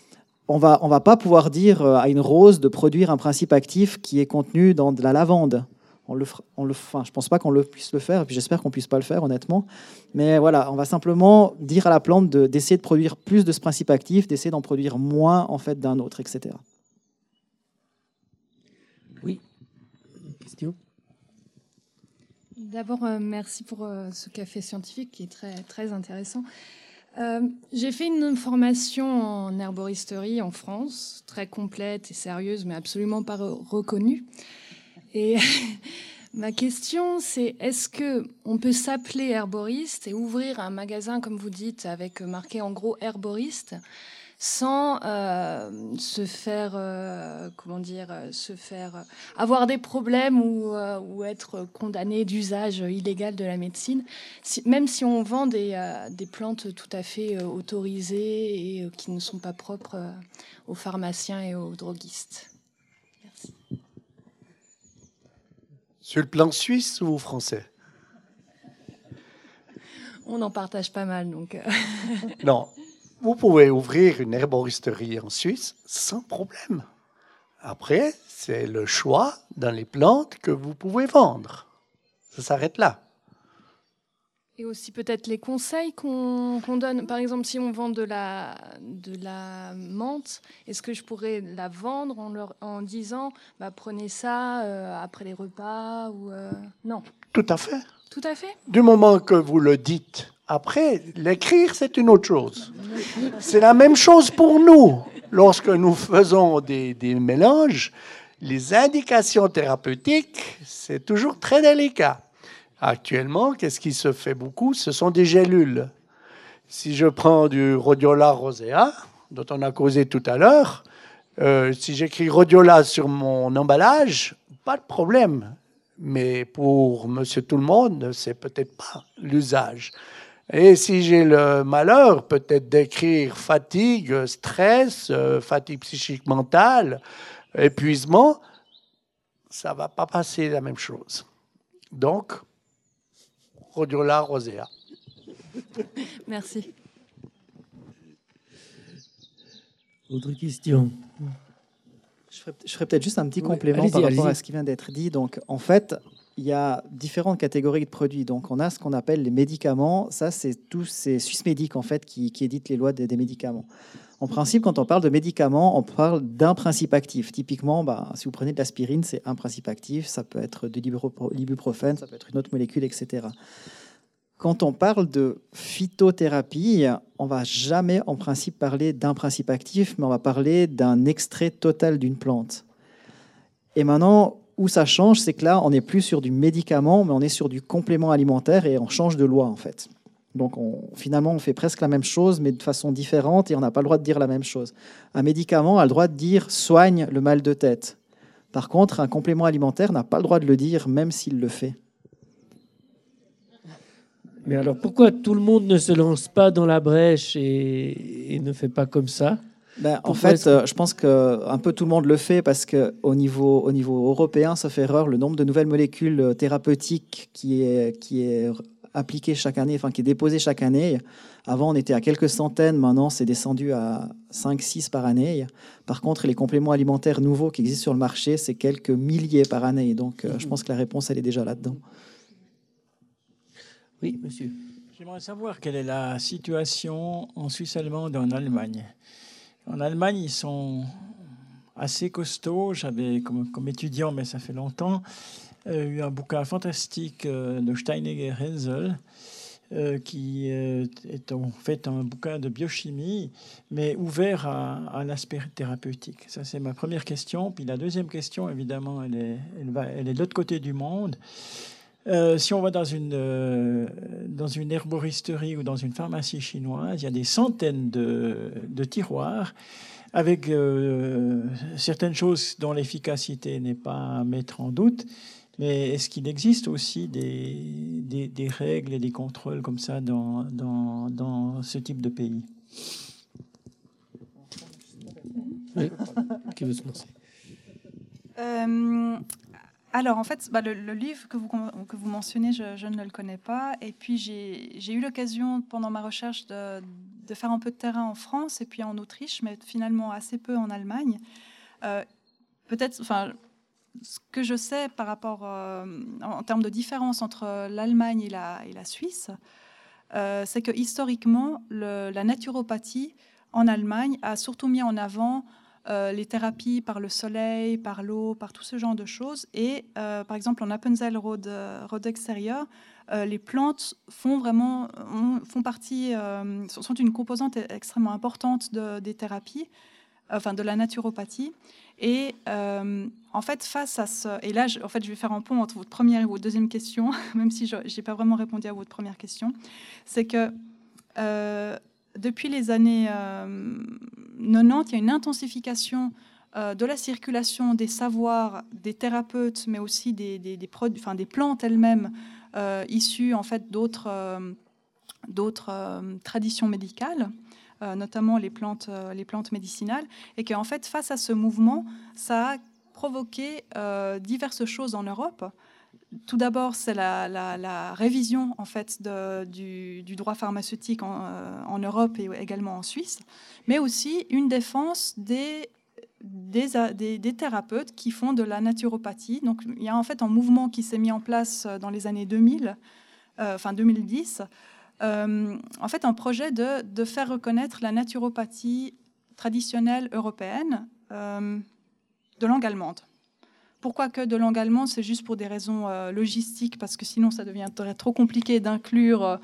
On va, on va pas pouvoir dire à une rose de produire un principe actif qui est contenu dans de la lavande. On le, on le, enfin, je ne pense pas qu'on le puisse le faire, et puis j'espère qu'on ne puisse pas le faire, honnêtement. Mais voilà, on va simplement dire à la plante de, d'essayer de produire plus de ce principe actif, d'essayer d'en produire moins en fait, d'un autre, et cetera. Oui, question. D'abord, euh, merci pour euh, ce café scientifique qui est très, très intéressant. Euh, j'ai fait une formation en herboristerie en France, très complète et sérieuse, mais absolument pas re- reconnue. Et ma question, c'est est-ce qu'on peut s'appeler herboriste et ouvrir un magasin, comme vous dites, avec marqué en gros herboriste, sans euh, se faire, euh, comment dire, se faire avoir des problèmes ou, euh, ou être condamné d'usage illégal de la médecine, si, même si on vend des, euh, des plantes tout à fait euh, autorisées et euh, qui ne sont pas propres euh, aux pharmaciens et aux droguistes. Merci. Sur le plan suisse ou français? On en partage pas mal, donc... Euh... Non. Vous pouvez ouvrir une herboristerie en Suisse sans problème. Après, c'est le choix dans les plantes que vous pouvez vendre. Ça s'arrête là. Et aussi peut-être les conseils qu'on, qu'on donne. Par exemple, si on vend de la, de la menthe, est-ce que je pourrais la vendre en, leur, en disant bah, prenez ça euh, après les repas ou euh... Non. Tout à fait. Tout à fait. Du moment que vous le dites. Après, l'écrire, c'est une autre chose. C'est la même chose pour nous. Lorsque nous faisons des, des mélanges, les indications thérapeutiques, c'est toujours très délicat. Actuellement, qu'est-ce qui se fait beaucoup? Ce sont des gélules. Si je prends du Rhodiola rosea, dont on a causé tout à l'heure, Euh, si j'écris rhodiola sur mon emballage, pas de problème. Mais pour monsieur tout le monde, c'est peut-être pas l'usage. Et si j'ai le malheur peut-être d'écrire fatigue, stress, euh, fatigue psychique mentale, épuisement, ça va pas passer la même chose. Donc, rhodiola rosea. Merci. Autre question? Je ferai, je ferai peut-être juste un petit Oui, complément allez-y, par rapport allez-y. à ce qui vient d'être dit. Donc, en fait, il y a différentes catégories de produits. Donc, on a ce qu'on appelle les médicaments. Ça, c'est tous ces Swissmedic, en fait, qui, qui éditent les lois des, des médicaments. En principe, quand on parle de médicaments, on parle d'un principe actif. Typiquement, bah, si vous prenez de l'aspirine, c'est un principe actif. Ça peut être de l'ibupro- l'ibuprofène, ça peut être une autre molécule, et cetera. Quand on parle de phytothérapie, on va jamais en principe parler d'un principe actif, mais on va parler d'un extrait total d'une plante. Et maintenant, où ça change, c'est que là, on n'est plus sur du médicament, mais on est sur du complément alimentaire et on change de loi, en fait. Donc, on, finalement, on fait presque la même chose, mais de façon différente, et on n'a pas le droit de dire la même chose. Un médicament a le droit de dire « soigne le mal de tête ». Par contre, un complément alimentaire n'a pas le droit de le dire, même s'il le fait. Mais alors, pourquoi tout le monde ne se lance pas dans la brèche et, et ne fait pas comme ça? Ben, en Pourquoi fait, est-ce que- euh, je pense qu'un peu tout le monde le fait parce qu'au niveau, au niveau européen, sauf erreur, le nombre de nouvelles molécules euh, thérapeutiques qui est, qui est appliqué chaque année, enfin qui est déposé chaque année. Avant, on était à quelques centaines, maintenant c'est descendu à cinq six par année. Par contre, les compléments alimentaires nouveaux qui existent sur le marché, c'est quelques milliers par année. Donc, euh, je pense que la réponse, elle est déjà là-dedans. Oui, monsieur. J'aimerais savoir quelle est la situation en Suisse allemande et en Allemagne. En Allemagne, ils sont assez costauds. J'avais, comme, comme étudiant, mais ça fait longtemps, euh, eu un bouquin fantastique euh, de Steinegger Hensel, euh, qui euh, est en fait un bouquin de biochimie, mais ouvert à, à l'aspect thérapeutique. Ça, c'est ma première question. Puis la deuxième question, évidemment, elle est, elle va, elle est de l'autre côté du monde. Euh, si on va dans une, euh, dans une herboristerie ou dans une pharmacie chinoise, il y a des centaines de, de tiroirs avec euh, certaines choses dont l'efficacité n'est pas à mettre en doute. Mais est-ce qu'il existe aussi des, des, des règles et des contrôles comme ça dans, dans, dans ce type de pays? Oui. Qui veut se lancer? Euh, alors, en fait, bah, le, le livre que vous, que vous mentionnez, je, je ne le connais pas. Et puis, j'ai j'ai eu l'occasion, pendant ma recherche, de, de faire un peu de terrain en France et puis en Autriche, mais finalement assez peu en Allemagne. Euh, Peut-être, enfin, ce que je sais par rapport, euh, en, en termes de différence entre l'Allemagne et la, et la Suisse, euh, c'est que historiquement, le, la naturopathie en Allemagne a surtout mis en avant Euh, les thérapies par le soleil, par l'eau, par tout ce genre de choses. Et euh, par exemple, en Appenzell Rhodes, Rhodes extérieur, euh, les plantes font vraiment font partie, euh, sont une composante extrêmement importante de, des thérapies, enfin de la naturopathie. Et euh, en fait, face à ce, et là, je, en fait, je vais faire un pont entre votre première et votre deuxième question, même si je n'ai pas vraiment répondu à votre première question, c'est que euh, depuis les années euh, quatre-vingt-dix, il y a une intensification euh, de la circulation des savoirs des thérapeutes, mais aussi des, des, des, produits, enfin, des plantes elles-mêmes euh, issues en fait, d'autres euh, d'autres euh, traditions médicales, euh, notamment les plantes, euh, les plantes médicinales, et qu'en fait, face à ce mouvement, ça a provoqué euh, diverses choses en Europe. Tout d'abord, c'est la, la, la révision en fait de, du, du droit pharmaceutique en, euh, en Europe et également en Suisse, mais aussi une défense des, des, des, des thérapeutes qui font de la naturopathie. Donc, il y a en fait un mouvement qui s'est mis en place dans les années deux mille, euh, enfin deux mille dix, euh, en fait un projet de, de faire reconnaître la naturopathie traditionnelle européenne euh, de langue allemande. Pourquoi que de langue allemande? C'est juste pour des raisons euh, logistiques, parce que sinon ça deviendrait trop compliqué d'inclure euh,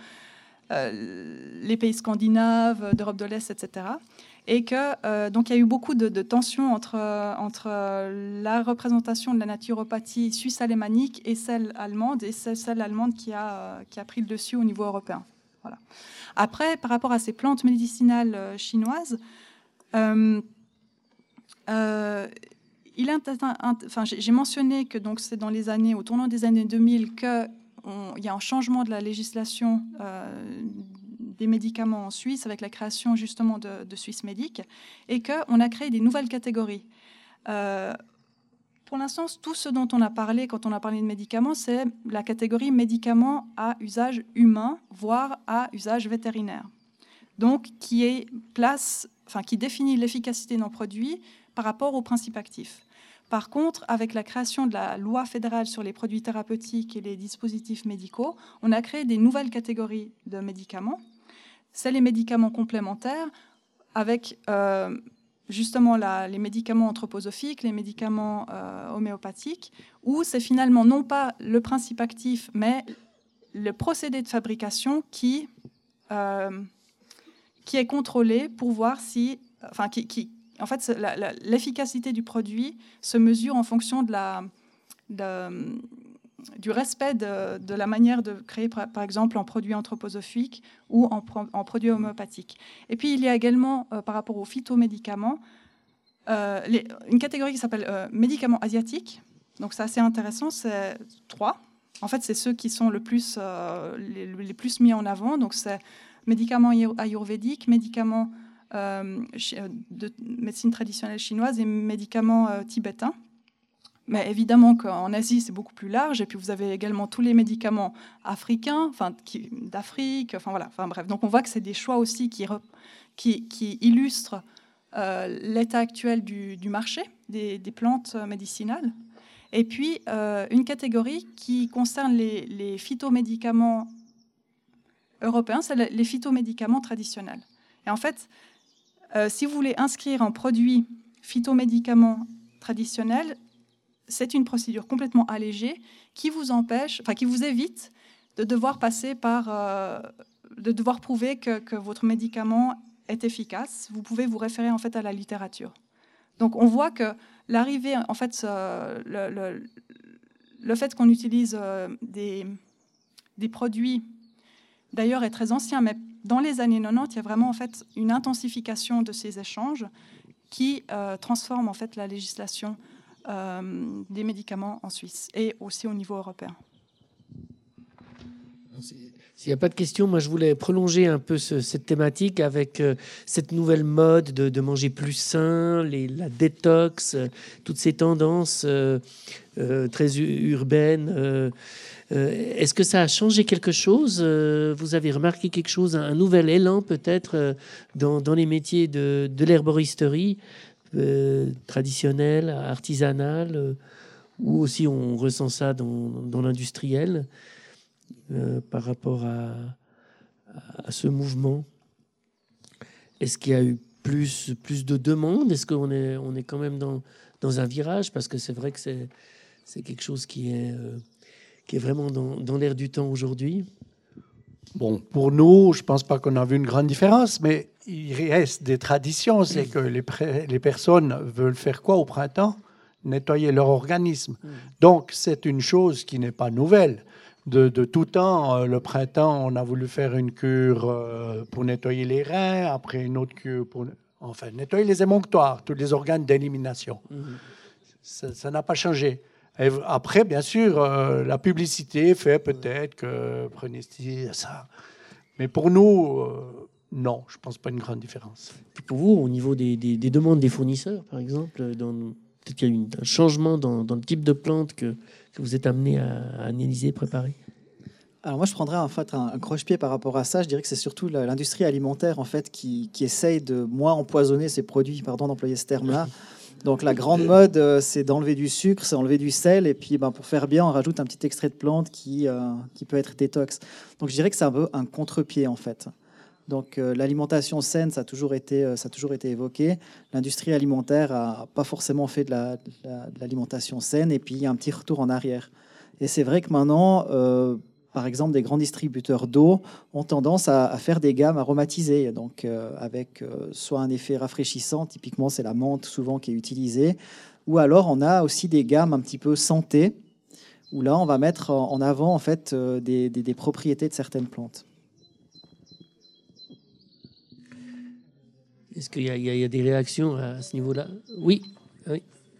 euh, les pays scandinaves, d'Europe de l'Est, et cetera. Et que euh, donc il y a eu beaucoup de, de tensions entre, euh, entre la représentation de la naturopathie suisse-alémanique et celle allemande, et c'est celle allemande qui a, euh, qui a pris le dessus au niveau européen. Voilà. Après, par rapport à ces plantes médicinales euh, chinoises, euh, euh, il est, enfin, j'ai mentionné que donc c'est dans les années, au tournant des années deux mille, qu'il y a un changement de la législation euh, des médicaments en Suisse avec la création justement de, de Swissmedic, et qu'on a créé des nouvelles catégories. Euh, pour l'instant, tout ce dont on a parlé quand on a parlé de médicaments, c'est la catégorie médicaments à usage humain, voire à usage vétérinaire. Donc, qui est place, enfin, qui définit l'efficacité d'un produit par rapport aux principes actifs. Par contre, avec la création de la loi fédérale sur les produits thérapeutiques et les dispositifs médicaux, on a créé des nouvelles catégories de médicaments. C'est les médicaments complémentaires avec euh, justement la, les médicaments anthroposophiques, les médicaments euh, homéopathiques, où c'est finalement non pas le principe actif, mais le procédé de fabrication qui, euh, qui est contrôlé pour voir si... Enfin, qui, qui, en fait, l'efficacité du produit se mesure en fonction de la, de, du respect de, de la manière de créer, par, par exemple, en produits anthroposophiques ou en, en produits homéopathiques. Et puis, il y a également, euh, par rapport aux phytomédicaments, euh, les, une catégorie qui s'appelle euh, médicaments asiatiques. Donc, c'est assez intéressant, c'est trois. En fait, c'est ceux qui sont le plus, euh, les, les plus mis en avant. Donc, c'est médicaments ayurvédiques, médicaments Euh, de médecine traditionnelle chinoise et médicaments euh, tibétains. Mais évidemment qu'en Asie, c'est beaucoup plus large. Et puis, vous avez également tous les médicaments africains, enfin, d'Afrique, enfin, voilà. Enfin, bref. Donc, on voit que c'est des choix aussi qui, qui, qui illustrent euh, l'état actuel du, du marché des, des plantes médicinales. Et puis, euh, une catégorie qui concerne les, les phytomédicaments européens, c'est les phytomédicaments traditionnels. Et en fait, Euh, si vous voulez inscrire un produit phytomédicament traditionnel, c'est une procédure complètement allégée qui vous empêche, enfin qui vous évite de devoir passer par, euh, de devoir prouver que, que votre médicament est efficace. Vous pouvez vous référer en fait à la littérature. Donc on voit que l'arrivée, en fait, euh, le, le, le fait qu'on utilise euh, des, des produits, d'ailleurs, est très ancien, mais dans les années quatre-vingt-dix, il y a vraiment en fait une intensification de ces échanges qui euh, transforme en fait la législation euh, des médicaments en Suisse et aussi au niveau européen. S'il n'y a pas de questions, moi je voulais prolonger un peu ce, cette thématique avec euh, cette nouvelle mode de, de manger plus sain, les, la détox, euh, toutes ces tendances euh, euh, très urbaines. Euh, Euh, Est-ce que ça a changé quelque chose? euh, Vous avez remarqué quelque chose, un, un nouvel élan peut-être euh, dans, dans les métiers de, de l'herboristerie euh, traditionnelle, artisanale, euh, ou aussi on ressent ça dans, dans l'industriel euh, par rapport à, à ce mouvement? Est-ce qu'il y a eu plus, plus de demandes? Est-ce qu'on est, on est quand même dans, dans un virage? Parce que c'est vrai que c'est, c'est quelque chose qui est... Euh, qui est vraiment dans, dans l'air du temps aujourd'hui? Bon, pour nous, je ne pense pas qu'on a vu une grande différence, mais il reste des traditions. C'est que les, les personnes veulent faire quoi au printemps? Nettoyer leur organisme. Mmh. Donc, c'est une chose qui n'est pas nouvelle. De, de tout temps, euh, le printemps, on a voulu faire une cure euh, pour nettoyer les reins, après une autre cure pour enfin, nettoyer les émonctoires, tous les organes d'élimination. Mmh. Ça n'a pas changé. Et après, bien sûr, euh, la publicité fait peut-être que prenez ça. Mais pour nous, euh, non, je ne pense pas une grande différence. Et pour vous, au niveau des, des, des demandes des fournisseurs, par exemple, dans, peut-être qu'il y a eu un changement dans, dans le type de plante que, que vous êtes amené à, à analyser, préparer? Alors moi, je prendrais en fait un, un croche-pied par rapport à ça. Je dirais que c'est surtout l'industrie alimentaire en fait qui, qui essaye de moins empoisonner ses produits, pardon d'employer ce terme-là. Donc la grande mode, euh, c'est d'enlever du sucre, c'est enlever du sel, et puis ben, pour faire bien, on rajoute un petit extrait de plante qui, euh, qui peut être détox. Donc je dirais que c'est un peu un contre-pied en fait. Donc euh, l'alimentation saine, ça a toujours été, euh, ça a toujours été évoqué. L'industrie alimentaire a pas forcément fait de, la, de, la, de l'alimentation saine, et puis il y a un petit retour en arrière. Et c'est vrai que maintenant... Euh, Par exemple, des grands distributeurs d'eau ont tendance à, à faire des gammes aromatisées, donc euh, avec euh, soit un effet rafraîchissant, typiquement c'est la menthe souvent qui est utilisée, ou alors on a aussi des gammes un petit peu santé, où là on va mettre en avant en fait euh, des, des, des propriétés de certaines plantes. Est-ce qu'il y, y, y a des réactions à ce niveau-là? Oui, oui.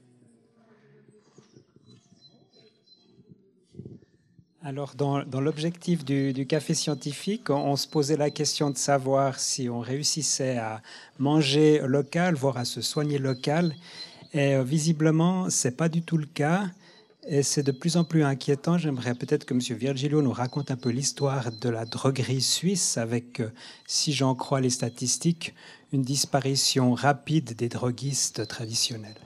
Alors, dans, dans l'objectif du, du café scientifique, on, on se posait la question de savoir si on réussissait à manger local, voire à se soigner local. Et euh, visiblement, ce n'est pas du tout le cas. Et c'est de plus en plus inquiétant. J'aimerais peut-être que M. Virgilio nous raconte un peu l'histoire de la droguerie suisse avec, euh, si j'en crois les statistiques, une disparition rapide des droguistes traditionnels.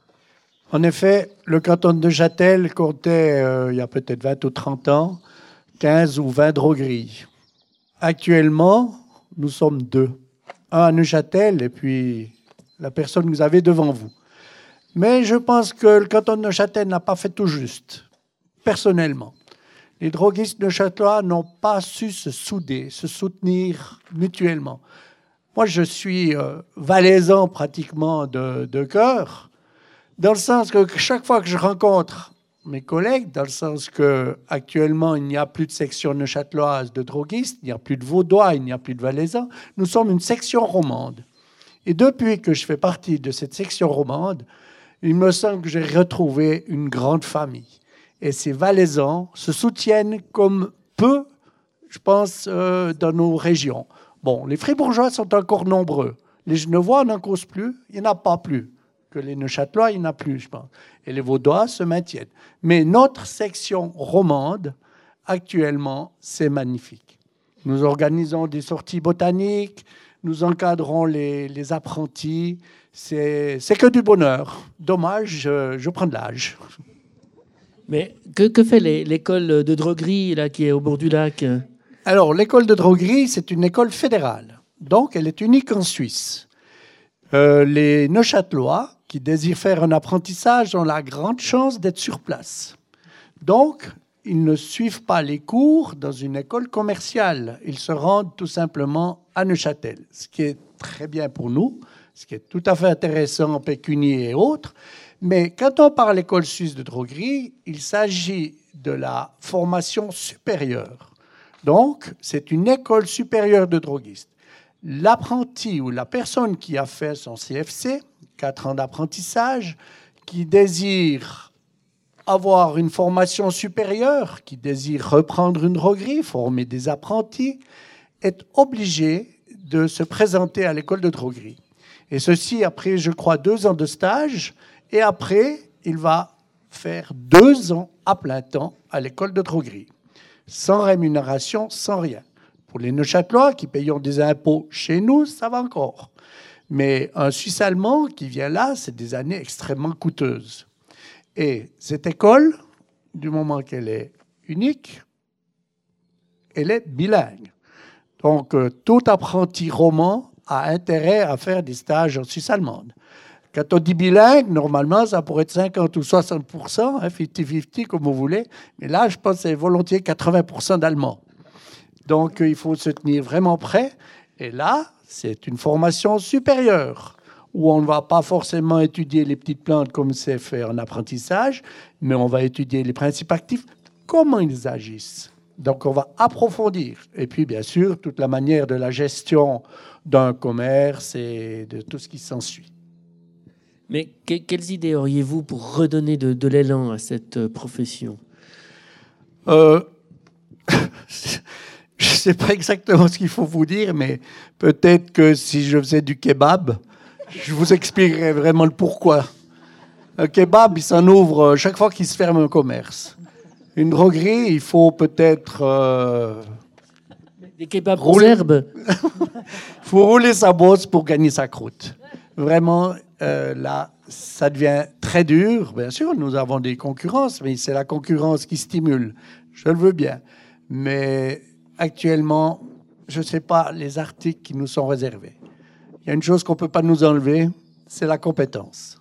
En effet, le canton de Neuchâtel comptait, euh, il y a peut-être vingt ou trente ans, quinze ou vingt drogueries. Actuellement, nous sommes deux. Un à Neuchâtel et puis la personne que vous avez devant vous. Mais je pense que le canton de Neuchâtel n'a pas fait tout juste, personnellement. Les droguistes neuchâtelois n'ont pas su se souder, se soutenir mutuellement. Moi, je suis euh, valaisan pratiquement de, de cœur, dans le sens que chaque fois que je rencontre mes collègues, dans le sens qu'actuellement, il n'y a plus de section neuchâteloise de droguistes, il n'y a plus de vaudois, il n'y a plus de valaisans, nous sommes une section romande. Et depuis que je fais partie de cette section romande, il me semble que j'ai retrouvé une grande famille. Et ces valaisans se soutiennent comme peu, je pense, euh, dans nos régions. Bon, les Fribourgeois sont encore nombreux. Les Genevois n'en causent plus, il n'y en a pas plus. Que les Neuchâtelois, il n'y en a plus, je pense. Et les Vaudois se maintiennent. Mais notre section romande, actuellement, c'est magnifique. Nous organisons des sorties botaniques, nous encadrons les, les apprentis. C'est, c'est que du bonheur. Dommage, je, je prends de l'âge. Mais que, que fait les, l'école de droguerie là, qui est au bord du lac? Alors, l'école de droguerie, c'est une école fédérale. Donc, elle est unique en Suisse. Euh, les Neuchâtelois qui désirent faire un apprentissage ont la grande chance d'être sur place. Donc, ils ne suivent pas les cours dans une école commerciale. Ils se rendent tout simplement à Neuchâtel, ce qui est très bien pour nous, ce qui est tout à fait intéressant en pécunier et autres. Mais quand on parle d'école suisse de droguerie, il s'agit de la formation supérieure. Donc, c'est une école supérieure de droguistes. L'apprenti ou la personne qui a fait son C F C, quatre ans d'apprentissage, qui désire avoir une formation supérieure, qui désire reprendre une droguerie, former des apprentis, est obligé de se présenter à l'école de droguerie. Et ceci après, je crois, deux ans de stage, et après, il va faire deux ans à plein temps à l'école de droguerie, sans rémunération, sans rien. Pour les Neuchâtelois qui payons des impôts chez nous, ça va encore. Mais un Suisse allemand qui vient là, c'est des années extrêmement coûteuses. Et cette école, du moment qu'elle est unique, elle est bilingue. Donc, euh, tout apprenti roman a intérêt à faire des stages en Suisse allemande. Quand on dit bilingue, normalement, ça pourrait être cinquante ou soixante pour cent, hein, cinquante cinquante, comme vous voulez. Mais là, je pense que c'est volontiers quatre-vingts pour cent d'Allemands. Donc, il faut se tenir vraiment prêt. Et là, c'est une formation supérieure où on ne va pas forcément étudier les petites plantes comme c'est fait en apprentissage, mais on va étudier les principes actifs, comment ils agissent. Donc, on va approfondir. Et puis, bien sûr, toute la manière de la gestion d'un commerce et de tout ce qui s'ensuit. Mais que, quelles idées auriez-vous pour redonner de, de l'élan à cette profession? euh, Je ne sais pas exactement ce qu'il faut vous dire, mais peut-être que si je faisais du kebab, je vous expliquerais vraiment le pourquoi. Un kebab, il s'en ouvre chaque fois qu'il se ferme un commerce. Une droguerie, il faut peut-être... Euh, Des kebabs aux herbes. Il faut rouler sa bosse pour gagner sa croûte. Vraiment, euh, là, ça devient très dur. Bien sûr, nous avons des concurrences, mais c'est la concurrence qui stimule. Je le veux bien. Mais actuellement, je ne sais pas les articles qui nous sont réservés. Il y a une chose qu'on ne peut pas nous enlever, c'est la compétence.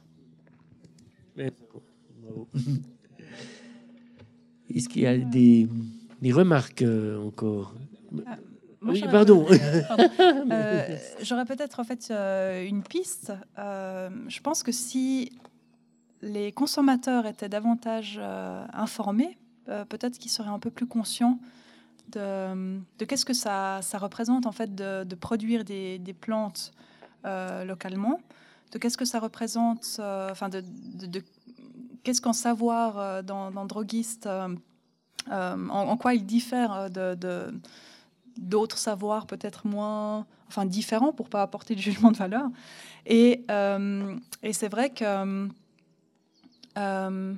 Est-ce qu'il y a des, des remarques euh, encore? Ah, moi, Oui, j'aurais pardon. peut- pardon. Euh, j'aurais peut-être en fait euh, une piste. Euh, je pense que si les consommateurs étaient davantage euh, informés, euh, peut-être qu'ils seraient un peu plus conscients de, de qu'est-ce que ça, ça représente en fait de, de produire des, des plantes euh, localement, de qu'est-ce que ça représente, euh, enfin de, de, de qu'est-ce qu'en savoir euh, dans, dans droguiste, euh, euh, en, en quoi il diffère de, de, d'autres savoirs peut-être moins, enfin différents pour pas apporter de jugement de valeur. Et, euh, et c'est vrai que euh,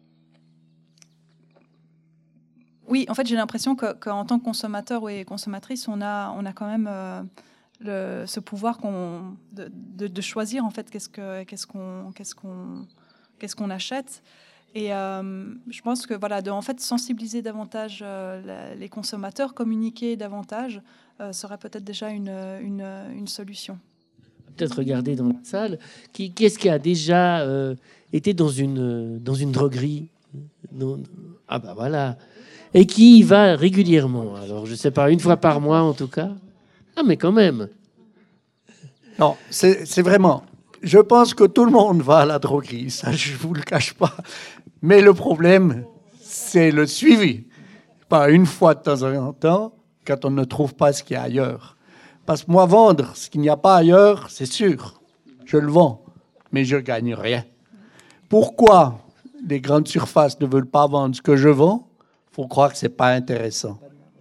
oui, en fait, j'ai l'impression que, qu'en tant que consommateur et consommatrice, on a, on a quand même euh, le, ce pouvoir qu'on, de, de, de choisir en fait qu'est-ce que, qu'est-ce qu'on, qu'est-ce qu'on, qu'est-ce qu'on achète. Et euh, je pense que voilà, de en fait sensibiliser davantage euh, la, les consommateurs, communiquer davantage, euh, serait peut-être déjà une, une, une solution. Peut-être regarder dans la salle qui, qui est-ce qui a déjà euh, été dans une dans une droguerie. Non, ah bah voilà. Et qui y va régulièrement. Alors, je ne sais pas, une fois par mois en tout cas. Ah, mais quand même. Non, c'est, c'est vraiment... Je pense que tout le monde va à la droguerie, ça, je ne vous le cache pas. Mais le problème, c'est le suivi. Pas une fois de temps en temps, quand on ne trouve pas ce qu'il y a ailleurs. Parce que moi, vendre ce qu'il n'y a pas ailleurs, c'est sûr. Je le vends, mais je ne gagne rien. Pourquoi les grandes surfaces ne veulent pas vendre ce que je vends? Il faut croire que ce n'est pas intéressant.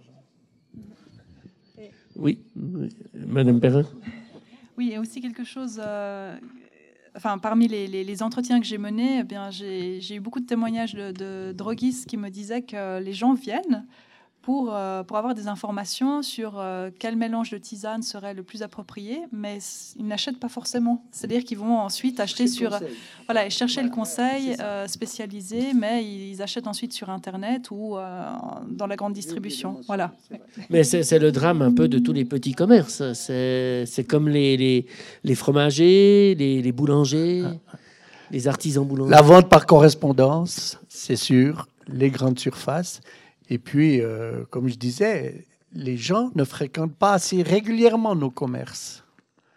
Oui, Madame Perrin. Oui, il y a aussi quelque chose... Euh, enfin, parmi les, les, les entretiens que j'ai menés, eh bien, j'ai, j'ai eu beaucoup de témoignages de, de droguistes qui me disaient que les gens viennent pour, euh, pour avoir des informations sur euh, quel mélange de tisane serait le plus approprié, mais ils n'achètent pas forcément. C'est-à-dire qu'ils vont ensuite acheter sur... Voilà, et chercher le conseil euh, spécialisé, mais ils achètent ensuite sur Internet ou euh, dans la grande distribution. Voilà. Mais c'est, c'est le drame un peu de tous les petits commerces. C'est, c'est comme les, les, les fromagers, les, les boulangers, les artisans boulangers. La vente par correspondance, c'est sûr, les grandes surfaces. Et puis, euh, comme je disais, les gens ne fréquentent pas assez régulièrement nos commerces.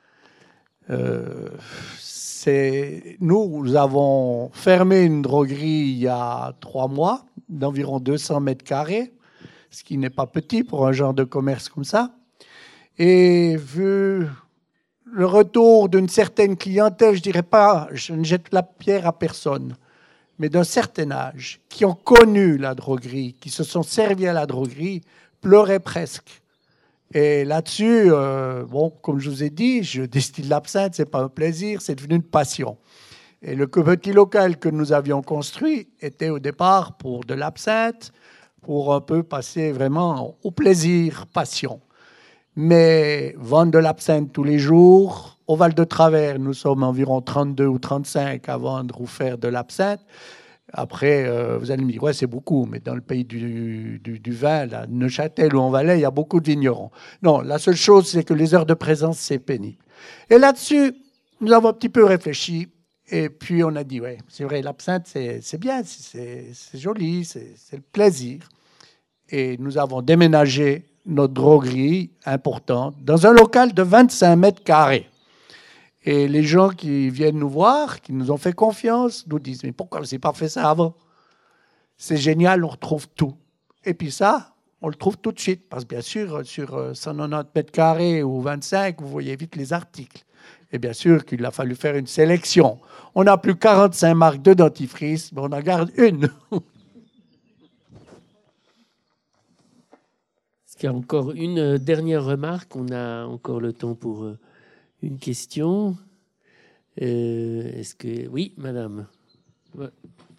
Euh, c'est, nous, nous avons fermé une droguerie il y a trois mois, d'environ deux cents mètres carrés, ce qui n'est pas petit pour un genre de commerce comme ça. Et vu le retour d'une certaine clientèle, je ne dirais pas, je ne jette la pierre à personne, mais d'un certain âge, qui ont connu la droguerie, qui se sont servis à la droguerie, pleuraient presque. Et là-dessus, euh, bon, comme je vous ai dit, je distille l'absinthe, ce n'est pas un plaisir, c'est devenu une passion. Et le petit local que nous avions construit était au départ pour de l'absinthe, pour un peu passer vraiment au plaisir, passion. Mais vendre de l'absinthe tous les jours... Au Val-de-Travers, nous sommes environ trente-deux ou trente-cinq à vendre ou faire de l'absinthe. Après, euh, vous allez me dire, ouais, c'est beaucoup, mais dans le pays du, du, du vin, là, Neuchâtel ou en Valais, il y a beaucoup de vignerons. Non, la seule chose, c'est que les heures de présence, c'est pénible. Et là-dessus, nous avons un petit peu réfléchi, et puis on a dit, ouais, c'est vrai, l'absinthe, c'est, c'est bien, c'est, c'est joli, c'est, c'est le plaisir. Et nous avons déménagé notre droguerie importante dans un local de vingt-cinq mètres carrés. Et les gens qui viennent nous voir, qui nous ont fait confiance, nous disent « Mais pourquoi vous n'avez pas fait ça avant ?» C'est génial, on retrouve tout. Et puis ça, on le trouve tout de suite. Parce que bien sûr, sur cent quatre-vingt-dix mètres carrés ou vingt-cinq, vous voyez vite les articles. Et bien sûr qu'il a fallu faire une sélection. On n'a plus quarante-cinq marques de dentifrice, mais on en garde une. Est-ce qu'il y a encore une dernière remarque? On a encore le temps pour... Une question. Euh, est-ce que... Oui, madame. Ouais.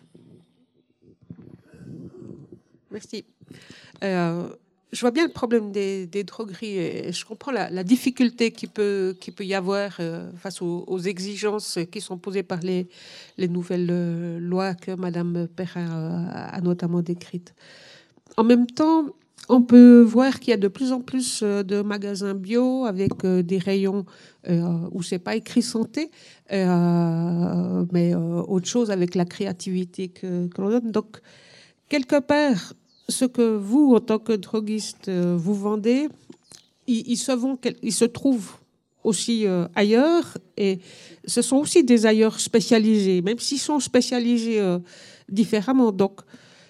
Merci. Euh, je vois bien le problème des, des drogueries et je comprends la, la difficulté qu'il peut, qu'il peut y avoir euh, face aux, aux exigences qui sont posées par les, les nouvelles euh, lois que madame Perrin a, a notamment décrites. En même temps, on peut voir qu'il y a de plus en plus de magasins bio avec des rayons euh, où c'est pas écrit santé, euh, mais euh, autre chose avec la créativité que, que l'on donne. Donc, quelque part, ce que vous, en tant que droguiste, vous vendez, ils, ils, se, vont, ils se trouvent aussi euh, ailleurs, et ce sont aussi des ailleurs spécialisés, même s'ils sont spécialisés euh, différemment. Donc,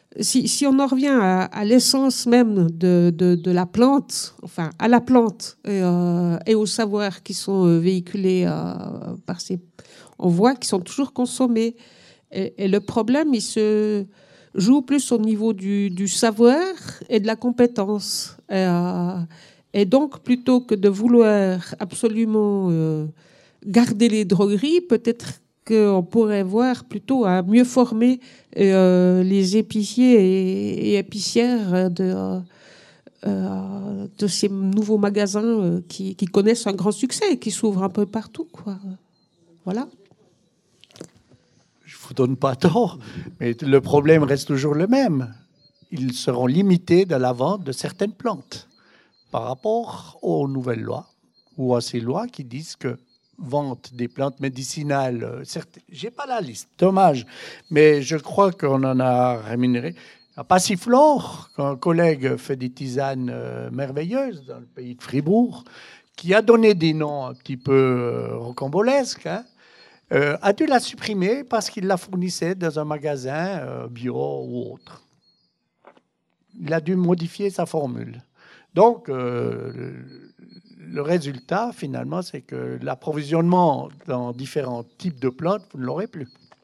si, si on en revient à, à l'essence même de, de, de la plante, enfin à la plante et, euh, et aux savoirs qui sont véhiculés euh, par ces, on voit qu'ils sont toujours consommés. Et, et le problème, il se joue plus au niveau du, du savoir et de la compétence. Et, euh, et donc, plutôt que de vouloir absolument euh, garder les drogueries, peut-être qu'on pourrait voir plutôt à mieux former euh, les épiciers et, et épicières de, euh, de ces nouveaux magasins euh, qui, qui connaissent un grand succès et qui s'ouvrent un peu partout, quoi. Voilà. Je ne vous donne pas tort, mais le problème reste toujours le même. Ils seront limités de la vente de certaines plantes par rapport aux nouvelles lois ou à ces lois qui disent que vente des plantes médicinales, certes, j'ai pas la liste, dommage, mais je crois qu'on en a rémunéré. À Passiflore, un collègue fait des tisanes merveilleuses dans le pays de Fribourg, qui a donné des noms un petit peu rocambolesques, hein, euh, a dû la supprimer parce qu'il la fournissait dans un magasin euh, bio ou autre. Il a dû modifier sa formule. Donc, euh, le résultat, finalement, c'est que l'approvisionnement dans différents types de plantes, vous ne l'aurez plus.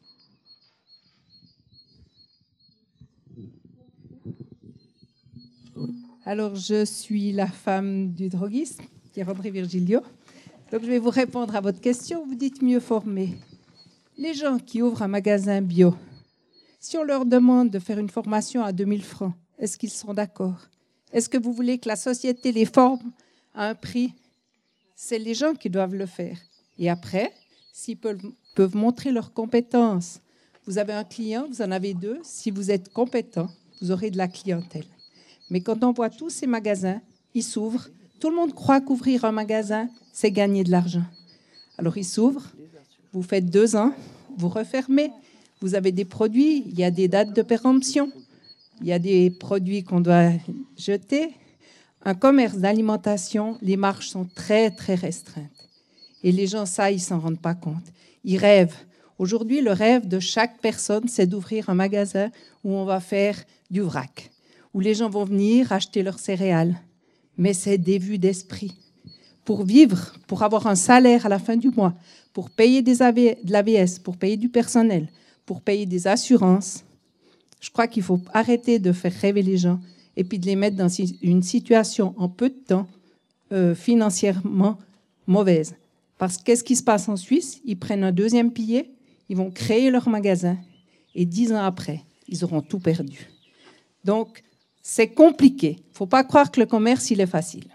Alors, je suis la femme du droguiste, qui est André Virgilio. Donc, je vais vous répondre à votre question. Vous dites mieux formé. Les gens qui ouvrent un magasin bio, si on leur demande de faire une formation à deux mille francs, est-ce qu'ils sont d'accord? Est-ce que vous voulez que la société les forme à un prix? C'est les gens qui doivent le faire. Et après, s'ils peuvent, peuvent montrer leurs compétences, vous avez un client, vous en avez deux. Si vous êtes compétent, vous aurez de la clientèle. Mais quand on voit tous ces magasins, ils s'ouvrent. Tout le monde croit qu'ouvrir un magasin, c'est gagner de l'argent. Alors, ils s'ouvrent. Vous faites deux ans, vous refermez. Vous avez des produits, il y a des dates de péremption. Il y a des produits qu'on doit jeter. Un commerce d'alimentation, les marges sont très, très restreintes. Et les gens, ça, ils ne s'en rendent pas compte. Ils rêvent. Aujourd'hui, le rêve de chaque personne, c'est d'ouvrir un magasin où on va faire du vrac, où les gens vont venir acheter leurs céréales. Mais c'est des vues d'esprit. Pour vivre, pour avoir un salaire à la fin du mois, pour payer des A V, de l'A V S, pour payer du personnel, pour payer des assurances, je crois qu'il faut arrêter de faire rêver les gens et puis de les mettre dans une situation en peu de temps euh, financièrement mauvaise. Parce que qu'est-ce qui se passe en Suisse? Ils prennent un deuxième pilier, ils vont créer leur magasin et dix ans après, ils auront tout perdu. Donc, c'est compliqué. Il ne faut pas croire que le commerce, il est facile.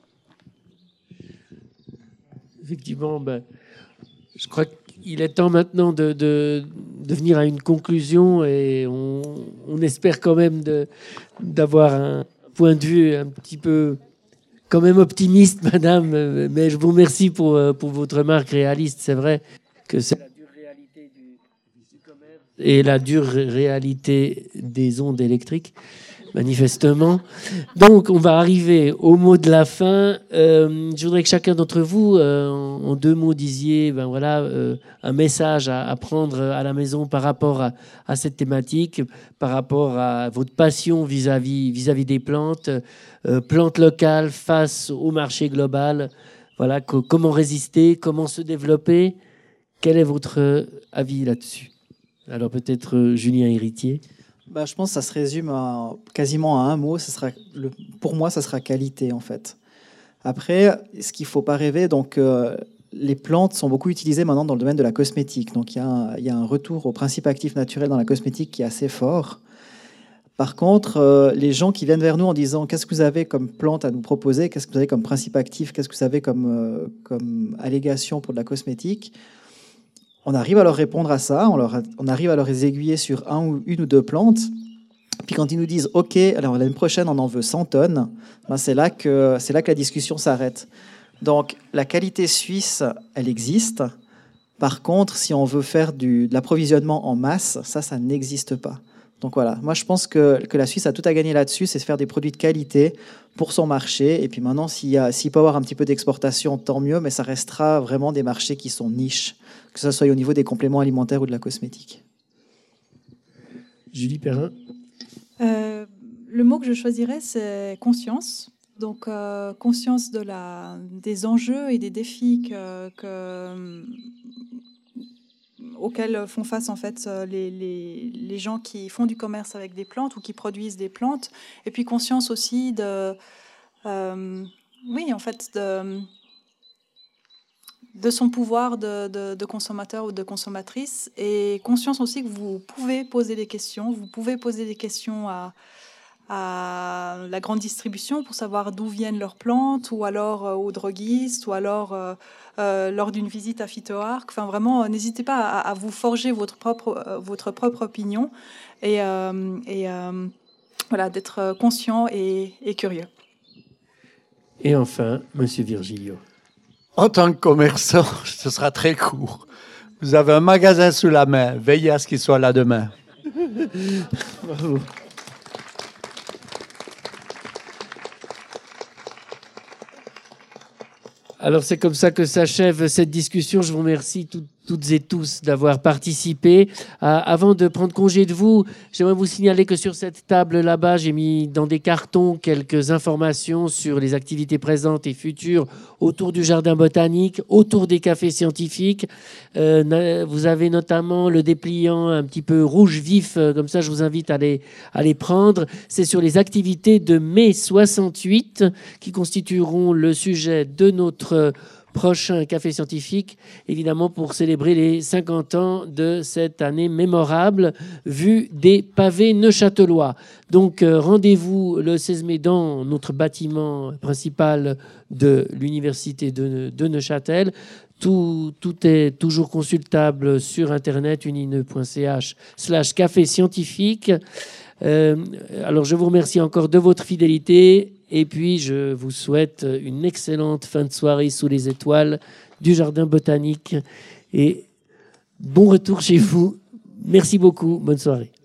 Effectivement, ben, je crois qu'il est temps maintenant de, de, de venir à une conclusion et on, on espère quand même de, d'avoir un point de vue un petit peu quand même optimiste, madame, mais je vous remercie pour, pour votre remarque réaliste. C'est vrai que c'est la dure réalité du, du commerce et la dure réalité des ondes électriques, manifestement. Donc, on va arriver au mot de la fin. Euh, je voudrais que chacun d'entre vous, euh, en deux mots, disiez ben voilà, euh, un message à, à prendre à la maison par rapport à, à cette thématique, par rapport à votre passion vis-à-vis, vis-à-vis des plantes, euh, plantes locales face au marché global. Voilà, co- comment résister, comment se développer. Quel est votre avis là-dessus? Alors, peut-être euh, Julien Héritier. Bah, je pense que ça se résume à, quasiment à un mot. Ça sera, le, pour moi, ça sera qualité, en fait. Après, ce qu'il ne faut pas rêver, donc, euh, les plantes sont beaucoup utilisées maintenant dans le domaine de la cosmétique. Donc, il y a un, il y a un retour aux principes actifs naturels dans la cosmétique qui est assez fort. Par contre, euh, les gens qui viennent vers nous en disant « Qu'est-ce que vous avez comme plante à nous proposer? Qu'est-ce que vous avez comme principe actif? Qu'est-ce que vous avez comme, euh, comme allégation pour de la cosmétique ?» On arrive à leur répondre à ça, on, leur, on arrive à leur aiguiller sur un ou une ou deux plantes. Puis quand ils nous disent « Ok, alors l'année prochaine, on en veut cent tonnes ben », c'est là que, c'est là que la discussion s'arrête. Donc, la qualité suisse, elle existe. Par contre, si on veut faire du, de l'approvisionnement en masse, ça, ça n'existe pas. Donc voilà, moi je pense que, que la Suisse a tout à gagner là-dessus, c'est de faire des produits de qualité pour son marché. Et puis maintenant, s'il, y a, s'il peut y avoir un petit peu d'exportation, tant mieux, mais ça restera vraiment des marchés qui sont niches, que ce soit au niveau des compléments alimentaires ou de la cosmétique. Julie Perrin. Euh, le mot que je choisirais, c'est conscience. Donc, euh, conscience de la, des enjeux et des défis que, que, auxquels font face en fait les, les, les gens qui font du commerce avec des plantes ou qui produisent des plantes. Et puis conscience aussi de, euh, oui, en fait, de, de son pouvoir de, de, de consommateur ou de consommatrice. Et conscience aussi que vous pouvez poser des questions. Vous pouvez poser des questions à à la grande distribution pour savoir d'où viennent leurs plantes, ou alors euh, aux droguistes, ou alors euh, euh, lors d'une visite à Phytoark. Enfin, vraiment, euh, n'hésitez pas à, à vous forger votre propre, euh, votre propre opinion et, euh, et euh, voilà, d'être conscient et, et curieux. Et enfin, Monsieur Virgilio. En tant que commerçant, ce sera très court. Vous avez un magasin sous la main, veillez à ce qu'il soit là demain. Bravo. Alors c'est comme ça que s'achève cette discussion. Je vous remercie tout, toutes et tous d'avoir participé. Euh, avant de prendre congé de vous, j'aimerais vous signaler que sur cette table là-bas, j'ai mis dans des cartons quelques informations sur les activités présentes et futures autour du jardin botanique, autour des cafés scientifiques. Euh, vous avez notamment le dépliant un petit peu rouge vif, comme ça je vous invite à les, à les prendre. C'est sur les activités de mai soixante-huit qui constitueront le sujet de notre prochain café scientifique, évidemment pour célébrer les cinquante ans de cette année mémorable vue des pavés neuchâtelois. Donc euh, rendez-vous le seize mai dans notre bâtiment principal de l'université de, de Neuchâtel. Tout, tout est toujours consultable sur internet, unine point c h slash café scientifique. Euh, alors je vous remercie encore de votre fidélité. Et puis, je vous souhaite une excellente fin de soirée sous les étoiles du Jardin botanique. Et bon retour chez vous. Merci beaucoup. Bonne soirée.